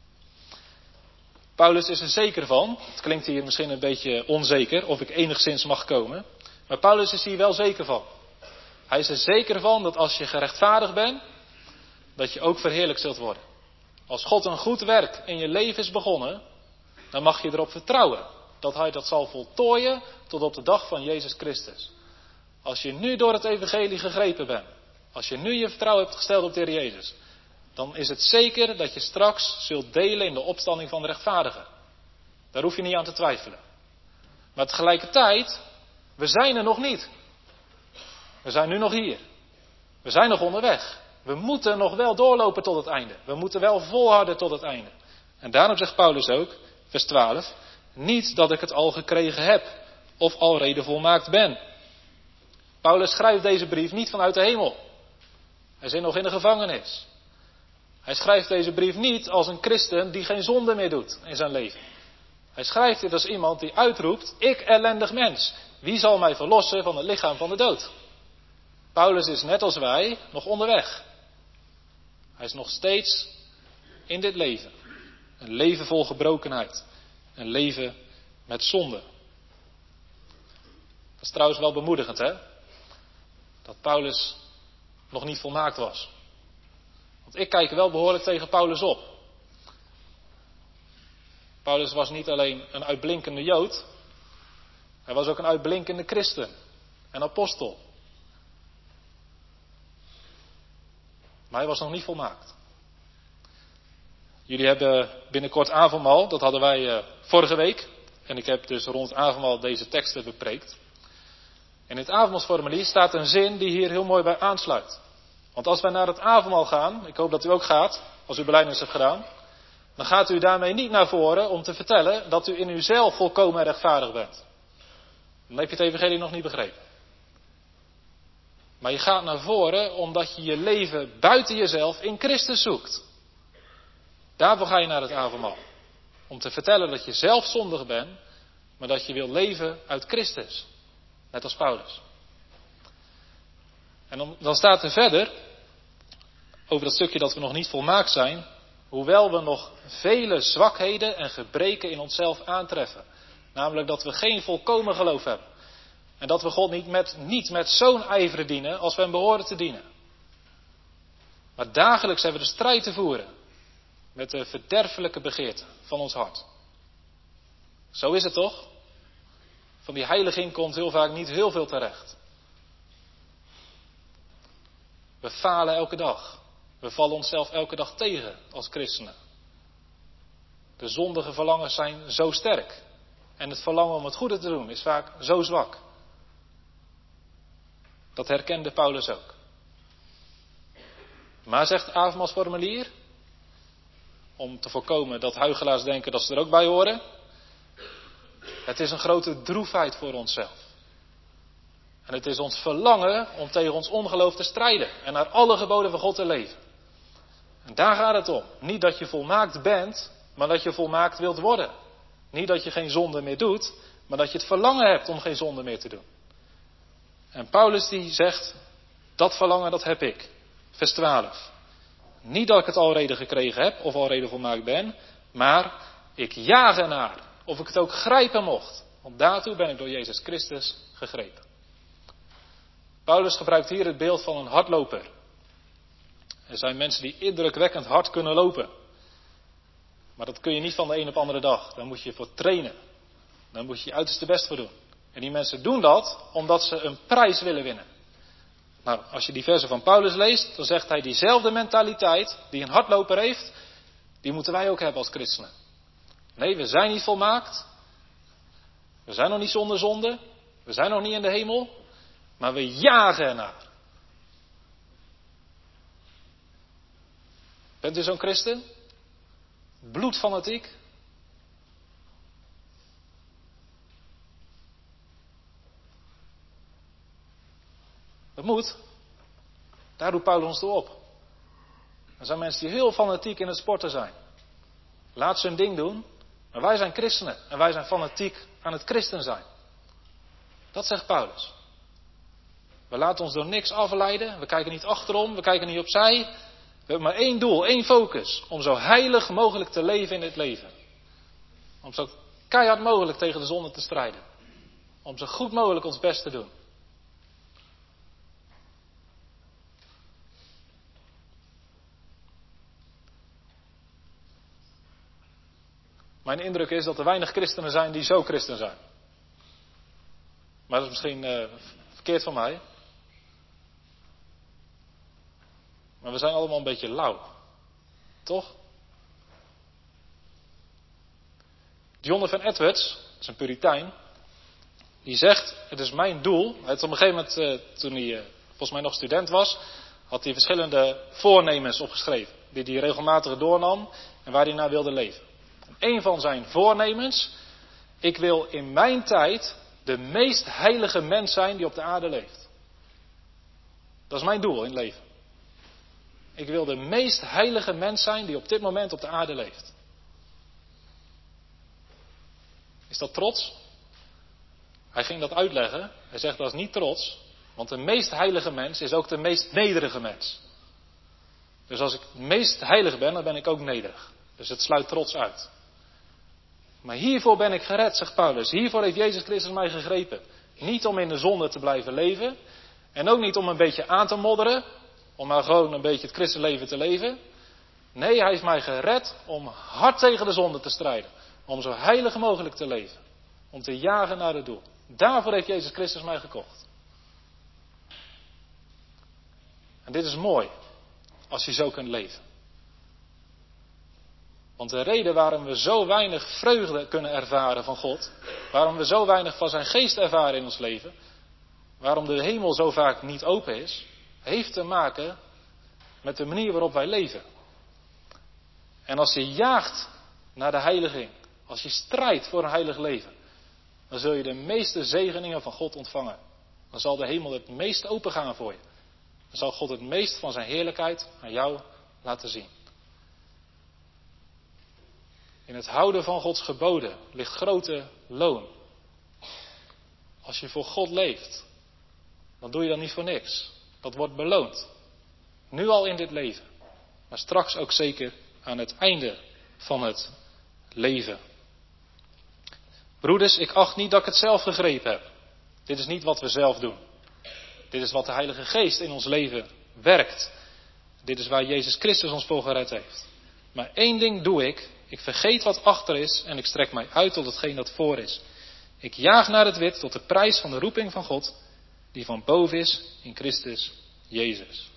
Paulus is er zeker van, het klinkt hier misschien een beetje onzeker of ik enigszins mag komen. Maar Paulus is hier wel zeker van. Hij is er zeker van dat als je gerechtvaardigd bent, dat je ook verheerlijkt zult worden. Als God een goed werk in je leven is begonnen, dan mag je erop vertrouwen dat hij dat zal voltooien tot op de dag van Jezus Christus. Als je nu door het evangelie gegrepen bent, als je nu je vertrouwen hebt gesteld op de Heer Jezus, dan is het zeker dat je straks zult delen in de opstanding van de rechtvaardigen. Daar hoef je niet aan te twijfelen. Maar tegelijkertijd, we zijn er nog niet. We zijn nu nog hier. We zijn nog onderweg. We moeten nog wel doorlopen tot het einde. We moeten wel volharden tot het einde. En daarom zegt Paulus ook, vers twaalf, niet dat ik het al gekregen heb of al reden volmaakt ben. Paulus schrijft deze brief niet vanuit de hemel. Hij zit nog in de gevangenis. Hij schrijft deze brief niet als een christen die geen zonde meer doet in zijn leven. Hij schrijft dit als iemand die uitroept, ik ellendig mens, wie zal mij verlossen van het lichaam van de dood? Paulus is net als wij nog onderweg. Hij is nog steeds in dit leven. Een leven vol gebrokenheid. Een leven met zonde. Dat is trouwens wel bemoedigend, hè? Dat Paulus nog niet volmaakt was. Want ik kijk wel behoorlijk tegen Paulus op. Paulus was niet alleen een uitblinkende Jood. Hij was ook een uitblinkende christen. En apostel. Maar hij was nog niet volmaakt. Jullie hebben binnenkort avondmaal. Dat hadden wij uh, vorige week. En ik heb dus rond avondmaal deze teksten bepreekt. In het avondmaalsformulier staat een zin die hier heel mooi bij aansluit. Want als wij naar het avondmaal gaan, ik hoop dat u ook gaat, als u belijdenis hebt gedaan, dan gaat u daarmee niet naar voren om te vertellen dat u in uzelf volkomen rechtvaardig bent. Dan heb je het evangelie nog niet begrepen. Maar je gaat naar voren omdat je je leven buiten jezelf in Christus zoekt. Daarvoor ga je naar het avondmaal. Om te vertellen dat je zelf zondig bent, maar dat je wil leven uit Christus. Net als Paulus. En dan, dan staat er verder, over dat stukje dat we nog niet volmaakt zijn, hoewel we nog vele zwakheden en gebreken in onszelf aantreffen. Namelijk dat we geen volkomen geloof hebben. En dat we God niet met, niet met zo'n ijver dienen als we hem behoren te dienen. Maar dagelijks hebben we de strijd te voeren met de verderfelijke begeerten van ons hart. Zo is het toch? Van die heiliging komt heel vaak niet heel veel terecht. We falen elke dag. We vallen onszelf elke dag tegen als christenen. De zondige verlangens zijn zo sterk. En het verlangen om het goede te doen is vaak zo zwak. Dat herkende Paulus ook. Maar zegt het avondmaalsformulier, om te voorkomen dat huichelaars denken dat ze er ook bij horen, het is een grote droefheid voor onszelf. En het is ons verlangen om tegen ons ongeloof te strijden en naar alle geboden van God te leven. En daar gaat het om. Niet dat je volmaakt bent, maar dat je volmaakt wilt worden. Niet dat je geen zonde meer doet, maar dat je het verlangen hebt om geen zonde meer te doen. En Paulus die zegt, dat verlangen dat heb ik. Vers twaalf. Niet dat ik het alrede gekregen heb of alrede volmaakt ben, maar ik jaag ernaar. Of ik het ook grijpen mocht. Want daartoe ben ik door Jezus Christus gegrepen. Paulus gebruikt hier het beeld van een hardloper. Er zijn mensen die indrukwekkend hard kunnen lopen. Maar dat kun je niet van de een op de andere dag. Daar moet je voor trainen. Daar moet je je uiterste best voor doen. En die mensen doen dat omdat ze een prijs willen winnen. Nou, als je die versen van Paulus leest, dan zegt hij diezelfde mentaliteit die een hardloper heeft, die moeten wij ook hebben als christenen. Nee, we zijn niet volmaakt. We zijn nog niet zonder zonde. We zijn nog niet in de hemel. Maar we jagen ernaar. Bent u zo'n christen? Bloedfanatiek? Dat moet. Daar roept Paulus ons toe op. Er zijn mensen die heel fanatiek in het sporten zijn. Laat ze hun ding doen. Maar wij zijn christenen. En wij zijn fanatiek aan het christen zijn. Dat zegt Paulus. We laten ons door niks afleiden. We kijken niet achterom. We kijken niet opzij. We hebben maar één doel, één focus. Om zo heilig mogelijk te leven in dit leven. Om zo keihard mogelijk tegen de zonde te strijden. Om zo goed mogelijk ons best te doen. Mijn indruk is dat er weinig christenen zijn die zo christen zijn. Maar dat is misschien uh, verkeerd van mij. Maar we zijn allemaal een beetje lauw. Toch? Jonathan Edwards, dat is een Puritein, die zegt, het is mijn doel. Hij had op een gegeven moment, uh, toen hij uh, volgens mij nog student was, had hij verschillende voornemens opgeschreven. Die hij regelmatig doornam en waar hij naar wilde leven. En een van zijn voornemens, ik wil in mijn tijd de meest heilige mens zijn die op de aarde leeft. Dat is mijn doel in het leven. Ik wil de meest heilige mens zijn die op dit moment op de aarde leeft. Is dat trots? Hij ging dat uitleggen. Hij zegt dat is niet trots. Want de meest heilige mens is ook de meest nederige mens. Dus als ik het meest heilig ben, dan ben ik ook nederig. Dus het sluit trots uit. Maar hiervoor ben ik gered, zegt Paulus. Hiervoor heeft Jezus Christus mij gegrepen. Niet om in de zonde te blijven leven. En ook niet om een beetje aan te modderen. Om maar gewoon een beetje het christenleven te leven. Nee, hij heeft mij gered om hard tegen de zonde te strijden. Om zo heilig mogelijk te leven. Om te jagen naar het doel. Daarvoor heeft Jezus Christus mij gekocht. En dit is mooi. Als je zo kunt leven. Want de reden waarom we zo weinig vreugde kunnen ervaren van God. Waarom we zo weinig van zijn geest ervaren in ons leven. Waarom de hemel zo vaak niet open is. Heeft te maken met de manier waarop wij leven. En als je jaagt naar de heiliging. Als je strijdt voor een heilig leven. Dan zul je de meeste zegeningen van God ontvangen. Dan zal de hemel het meest open gaan voor je. Dan zal God het meest van zijn heerlijkheid aan jou laten zien. In het houden van Gods geboden ligt grote loon. Als je voor God leeft, dan doe je dat niet voor niks. Dat wordt beloond. Nu al in dit leven. Maar straks ook zeker aan het einde van het leven. Broeders, ik acht niet dat ik het zelf gegrepen heb. Dit is niet wat we zelf doen. Dit is wat de Heilige Geest in ons leven werkt. Dit is waar Jezus Christus ons voor gered heeft. Maar één ding doe ik. Ik vergeet wat achter is en ik strek mij uit tot hetgeen dat voor is. Ik jaag naar het wit tot de prijs van de roeping van God, die van boven is in Christus Jezus.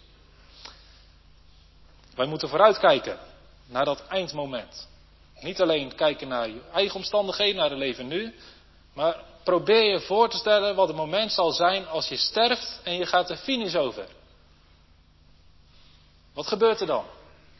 Wij moeten vooruitkijken naar dat eindmoment. Niet alleen kijken naar je eigen omstandigheden, naar het leven nu, maar probeer je voor te stellen wat het moment zal zijn als je sterft en je gaat de finish over. Wat gebeurt er dan?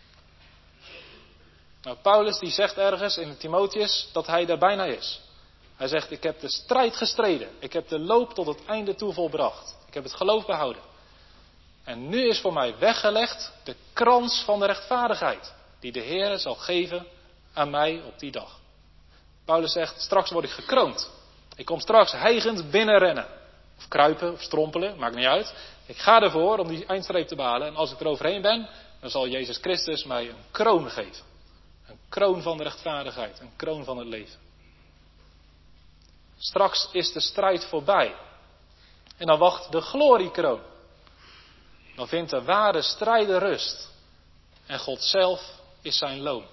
Nou, Paulus die zegt ergens in Timotheus dat hij daar bijna is. Hij zegt, ik heb de strijd gestreden. Ik heb de loop tot het einde toe volbracht. Ik heb het geloof behouden. En nu is voor mij weggelegd de krans van de rechtvaardigheid. Die de Heer zal geven aan mij op die dag. Paulus zegt, straks word ik gekroond. Ik kom straks hijgend binnenrennen. Of kruipen of strompelen, maakt niet uit. Ik ga ervoor om die eindstreep te behalen. En als ik er overheen ben, dan zal Jezus Christus mij een kroon geven. Een kroon van de rechtvaardigheid. Een kroon van het leven. Straks is de strijd voorbij. En dan wacht de gloriekroon. Dan vindt de ware strijder rust. En God zelf is zijn loon.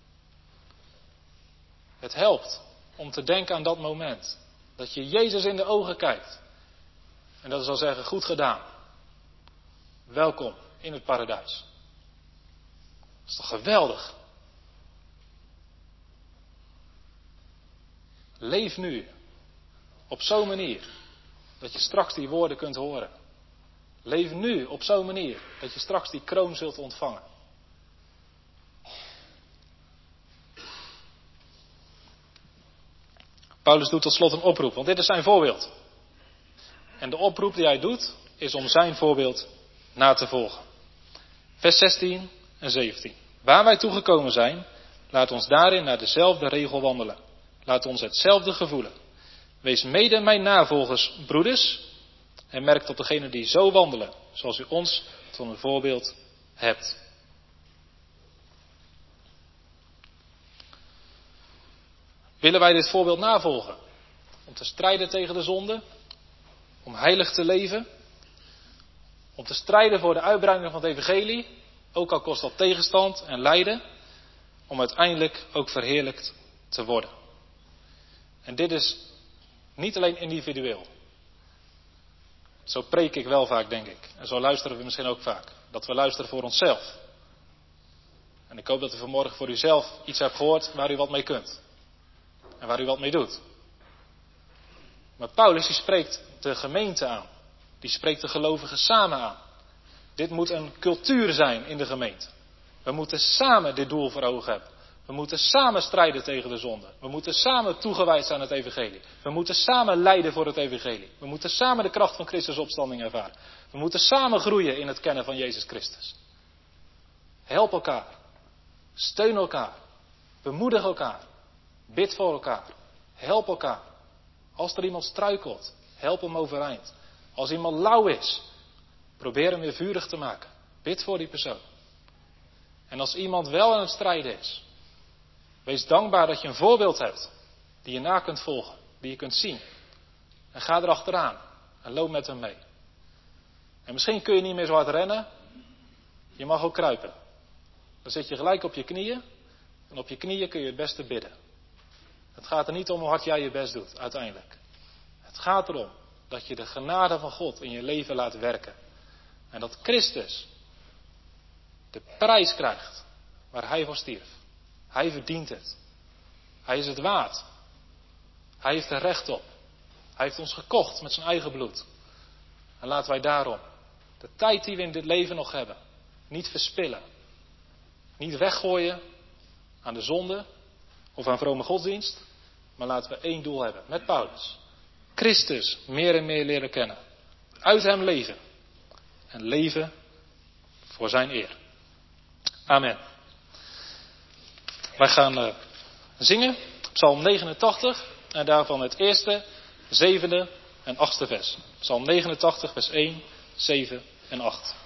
Het helpt om te denken aan dat moment. Dat je Jezus in de ogen kijkt. En dat zal zeggen, goed gedaan. welkom in het paradijs. Dat is toch geweldig? Leef nu op zo'n manier dat je straks die woorden kunt horen. Leef nu op zo'n manier dat je straks die kroon zult ontvangen. Paulus doet tot slot een oproep, want dit is zijn voorbeeld. En de oproep die hij doet, is om zijn voorbeeld na te volgen. Vers zestien en zeventien. Waar wij toegekomen zijn, laat ons daarin naar dezelfde regel wandelen. Laat ons hetzelfde gevoelen. Wees mede mijn navolgers, broeders, en merk tot degenen die zo wandelen, zoals u ons tot een voorbeeld hebt. Willen wij dit voorbeeld navolgen? Om te strijden tegen de zonde, om heilig te leven, om te strijden voor de uitbreiding van het evangelie, ook al kost dat tegenstand en lijden, om uiteindelijk ook verheerlijkt te worden. En dit is niet alleen individueel. Zo preek ik wel vaak, denk ik. En zo luisteren we misschien ook vaak. Dat we luisteren voor onszelf. En ik hoop dat u vanmorgen voor uzelf iets hebt gehoord waar u wat mee kunt. En waar u wat mee doet. Maar Paulus die spreekt de gemeente aan. Die spreekt de gelovigen samen aan. Dit moet een cultuur zijn in de gemeente. We moeten samen dit doel voor ogen hebben. We moeten samen strijden tegen de zonde. We moeten samen toegewijd zijn aan het evangelie. We moeten samen lijden voor het evangelie. We moeten samen de kracht van Christus opstanding ervaren. We moeten samen groeien in het kennen van Jezus Christus. Help elkaar. Steun elkaar. Bemoedig elkaar. Bid voor elkaar. Help elkaar. Als er iemand struikelt, help hem overeind. Als iemand lauw is, probeer hem weer vurig te maken. Bid voor die persoon. En als iemand wel aan het strijden is, wees dankbaar dat je een voorbeeld hebt die je na kunt volgen, die je kunt zien. En ga erachteraan en loop met hem mee. En misschien kun je niet meer zo hard rennen, je mag ook kruipen. Dan zit je gelijk op je knieën en op je knieën kun je het beste bidden. Het gaat er niet om hoe hard jij je best doet, uiteindelijk. Het gaat erom dat je de genade van God in je leven laat werken. En dat Christus de prijs krijgt waar hij voor stierf. Hij verdient het. Hij is het waard. Hij heeft er recht op. Hij heeft ons gekocht met zijn eigen bloed. En laten wij daarom de tijd die we in dit leven nog hebben niet verspillen. Niet weggooien aan de zonde of aan vrome godsdienst. Maar laten we één doel hebben met Paulus. Christus meer en meer leren kennen. Uit hem leven. En leven voor zijn eer. Amen. Wij gaan uh, zingen. Psalm negenentachtig. En daarvan het eerste, zevende en achtste vers. Psalm negenentachtig vers één, zeven en acht.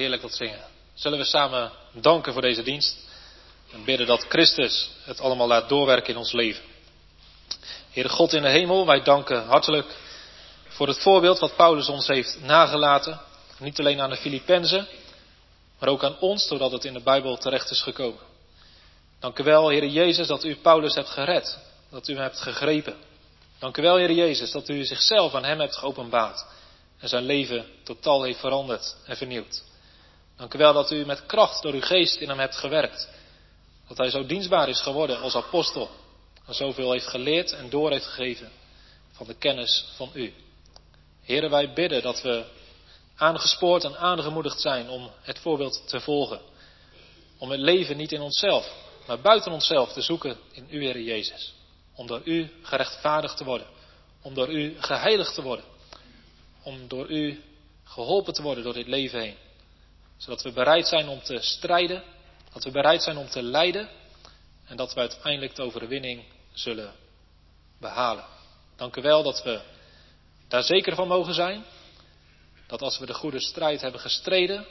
heerlijk dat zingen. Zullen we samen danken voor deze dienst en bidden dat Christus het allemaal laat doorwerken in ons leven. Heere God in de hemel, wij danken hartelijk voor het voorbeeld wat Paulus ons heeft nagelaten. Niet alleen aan de Filippenzen, maar ook aan ons, doordat het in de Bijbel terecht is gekomen. Dank u wel, Heere Jezus, dat u Paulus hebt gered, dat u hem hebt gegrepen. Dank u wel, Heere Jezus, dat u zichzelf aan hem hebt geopenbaard en zijn leven totaal heeft veranderd en vernieuwd. Dank u wel dat u met kracht door uw geest in hem hebt gewerkt. Dat hij zo dienstbaar is geworden als apostel en zoveel heeft geleerd en door heeft gegeven van de kennis van u. Heere, wij bidden dat we aangespoord en aangemoedigd zijn om het voorbeeld te volgen. Om het leven niet in onszelf, maar buiten onszelf te zoeken in u, Heere Jezus. Om door u gerechtvaardigd te worden. Om door u geheiligd te worden. Om door u geholpen te worden door dit leven heen. Zodat we bereid zijn om te strijden. Dat we bereid zijn om te lijden. En dat we uiteindelijk de overwinning zullen behalen. Dank u wel dat we daar zeker van mogen zijn. Dat als we de goede strijd hebben gestreden.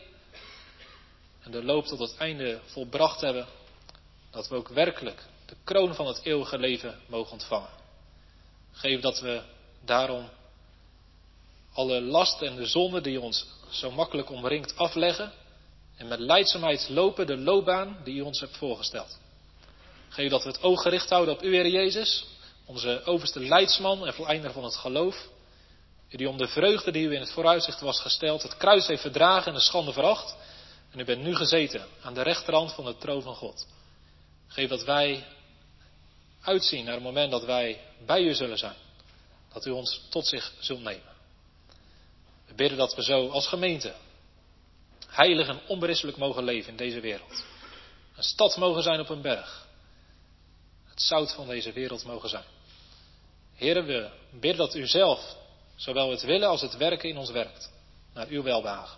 En de loop tot het einde volbracht hebben. Dat we ook werkelijk de kroon van het eeuwige leven mogen ontvangen. Geef dat we daarom alle last en de zonde die ons zo makkelijk omringt afleggen. En met lijdzaamheid lopen de loopbaan die u ons hebt voorgesteld. Geef dat we het oog gericht houden op u, Heer Jezus. Onze overste leidsman en voleinder van het geloof. U die om de vreugde die u in het vooruitzicht was gesteld, het kruis heeft verdragen en de schande veracht. En u bent nu gezeten aan de rechterhand van de troon van God. Geef dat wij uitzien naar het moment dat wij bij u zullen zijn. Dat u ons tot zich zult nemen. We bidden dat we zo als gemeente heilig en onberispelijk mogen leven in deze wereld. Een stad mogen zijn op een berg. Het zout van deze wereld mogen zijn. Heren, we bidden dat u zelf zowel het willen als het werken in ons werkt. Naar uw welbehagen.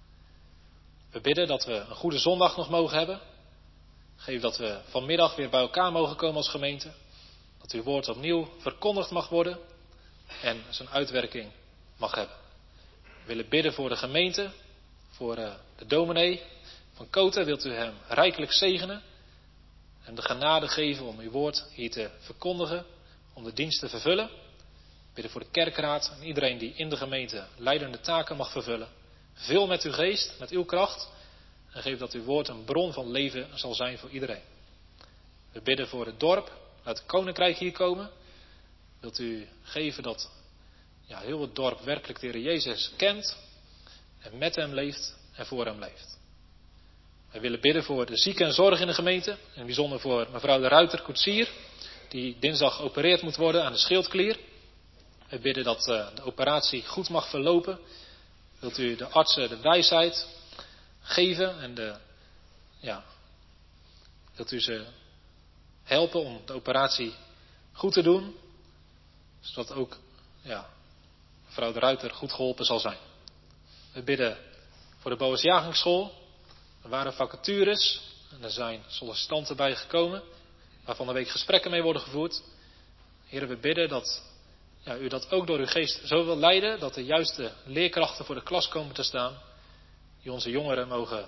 We bidden dat we een goede zondag nog mogen hebben. Geef dat we vanmiddag weer bij elkaar mogen komen als gemeente. Dat uw woord opnieuw verkondigd mag worden. En zijn uitwerking mag hebben. We willen bidden voor de gemeente. Voor de dominee van Koten. Wilt u hem rijkelijk zegenen. En de genade geven om uw woord hier te verkondigen. Om de dienst te vervullen. We bidden voor de kerkraad. En iedereen die in de gemeente leidende taken mag vervullen. Vul met uw geest, met uw kracht. En geef dat uw woord een bron van leven zal zijn voor iedereen. We bidden voor het dorp. Laat het koninkrijk hier komen. Wilt u geven dat ja, heel het dorp werkelijk de Heer Jezus kent. En met hem leeft en voor hem leeft. Wij willen bidden voor de zieken en zorg in de gemeente. En bijzonder voor mevrouw de Ruiter Koetsier. Die dinsdag geopereerd moet worden aan de schildklier. We bidden dat uh, de operatie goed mag verlopen. Wilt u de artsen de wijsheid geven en de, ja, wilt u ze helpen om de operatie goed te doen, zodat ook ja, mevrouw de Ruiter goed geholpen zal zijn. We bidden voor de Boas Jagingsschool. Er waren vacatures en er zijn sollicitanten bij gekomen, waar van de week gesprekken mee worden gevoerd. Heren, we bidden dat ja, u dat ook door uw geest zo wil leiden, dat de juiste leerkrachten voor de klas komen te staan, die onze jongeren mogen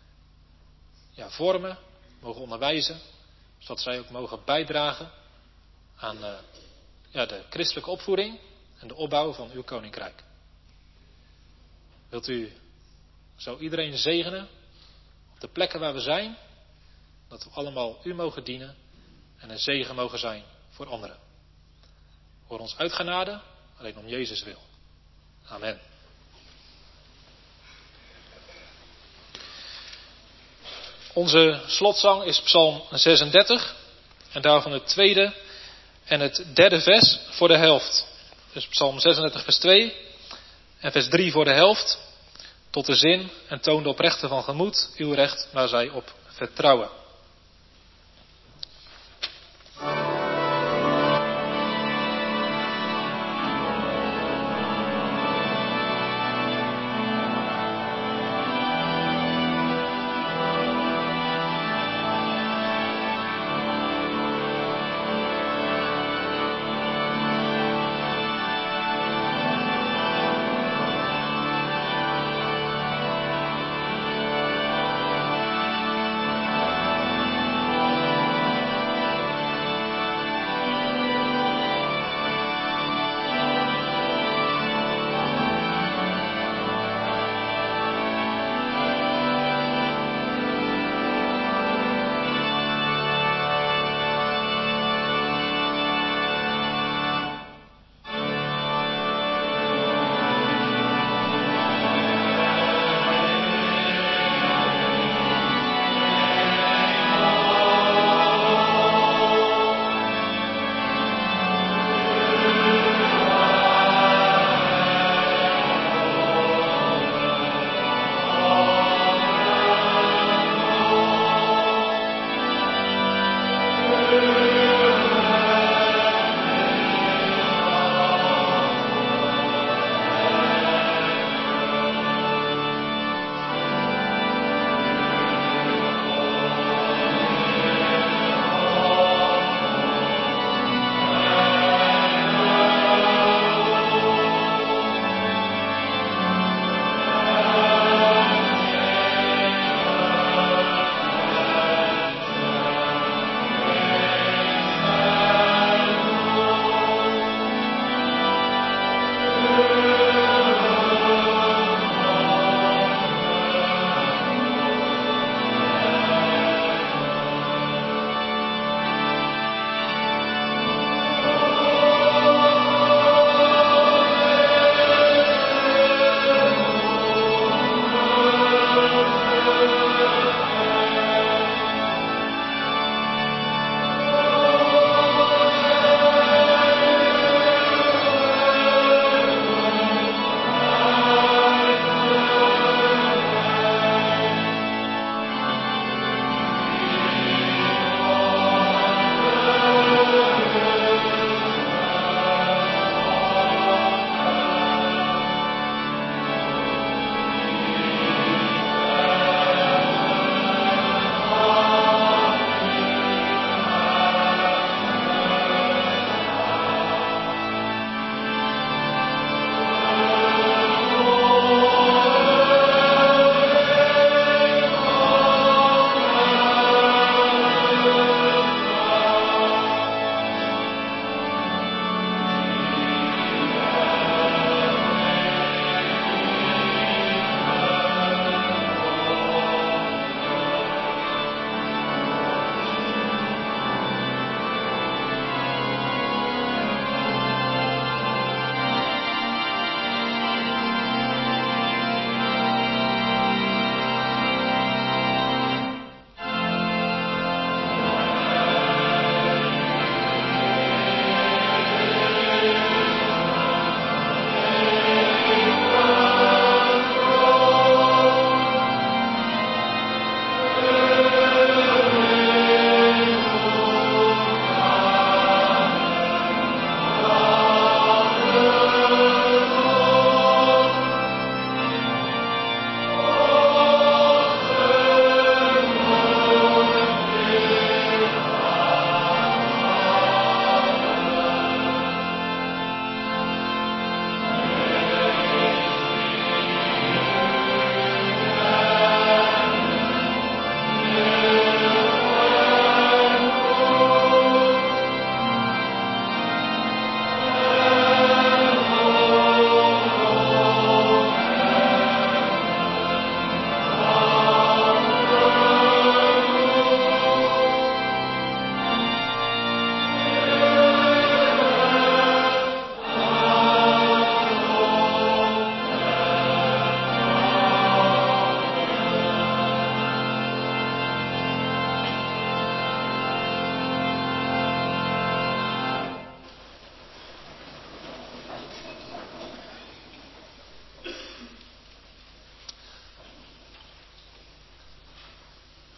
ja, vormen, mogen onderwijzen, zodat zij ook mogen bijdragen aan uh, ja, de christelijke opvoeding en de opbouw van uw koninkrijk. Wilt u zo iedereen zegenen op de plekken waar we zijn, dat we allemaal u mogen dienen en een zegen mogen zijn voor anderen. Hoor ons uitgenade, alleen om Jezus wil. Amen. Onze slotzang is Psalm zesendertig en daarvan het tweede en het derde vers voor de helft. Dus Psalm zesendertig vers twee en vers drie voor de helft. Tot de zin en toon de oprechten van gemoed uw recht waar zij op vertrouwen.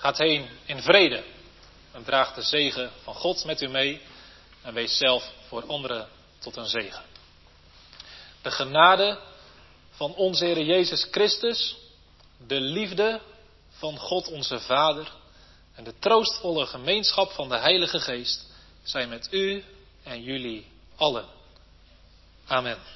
Gaat heen in vrede en draagt de zegen van God met u mee en wees zelf voor anderen tot een zegen. De genade van onze Heer Jezus Christus, de liefde van God onze Vader en de troostvolle gemeenschap van de Heilige Geest zijn met u en jullie allen. Amen.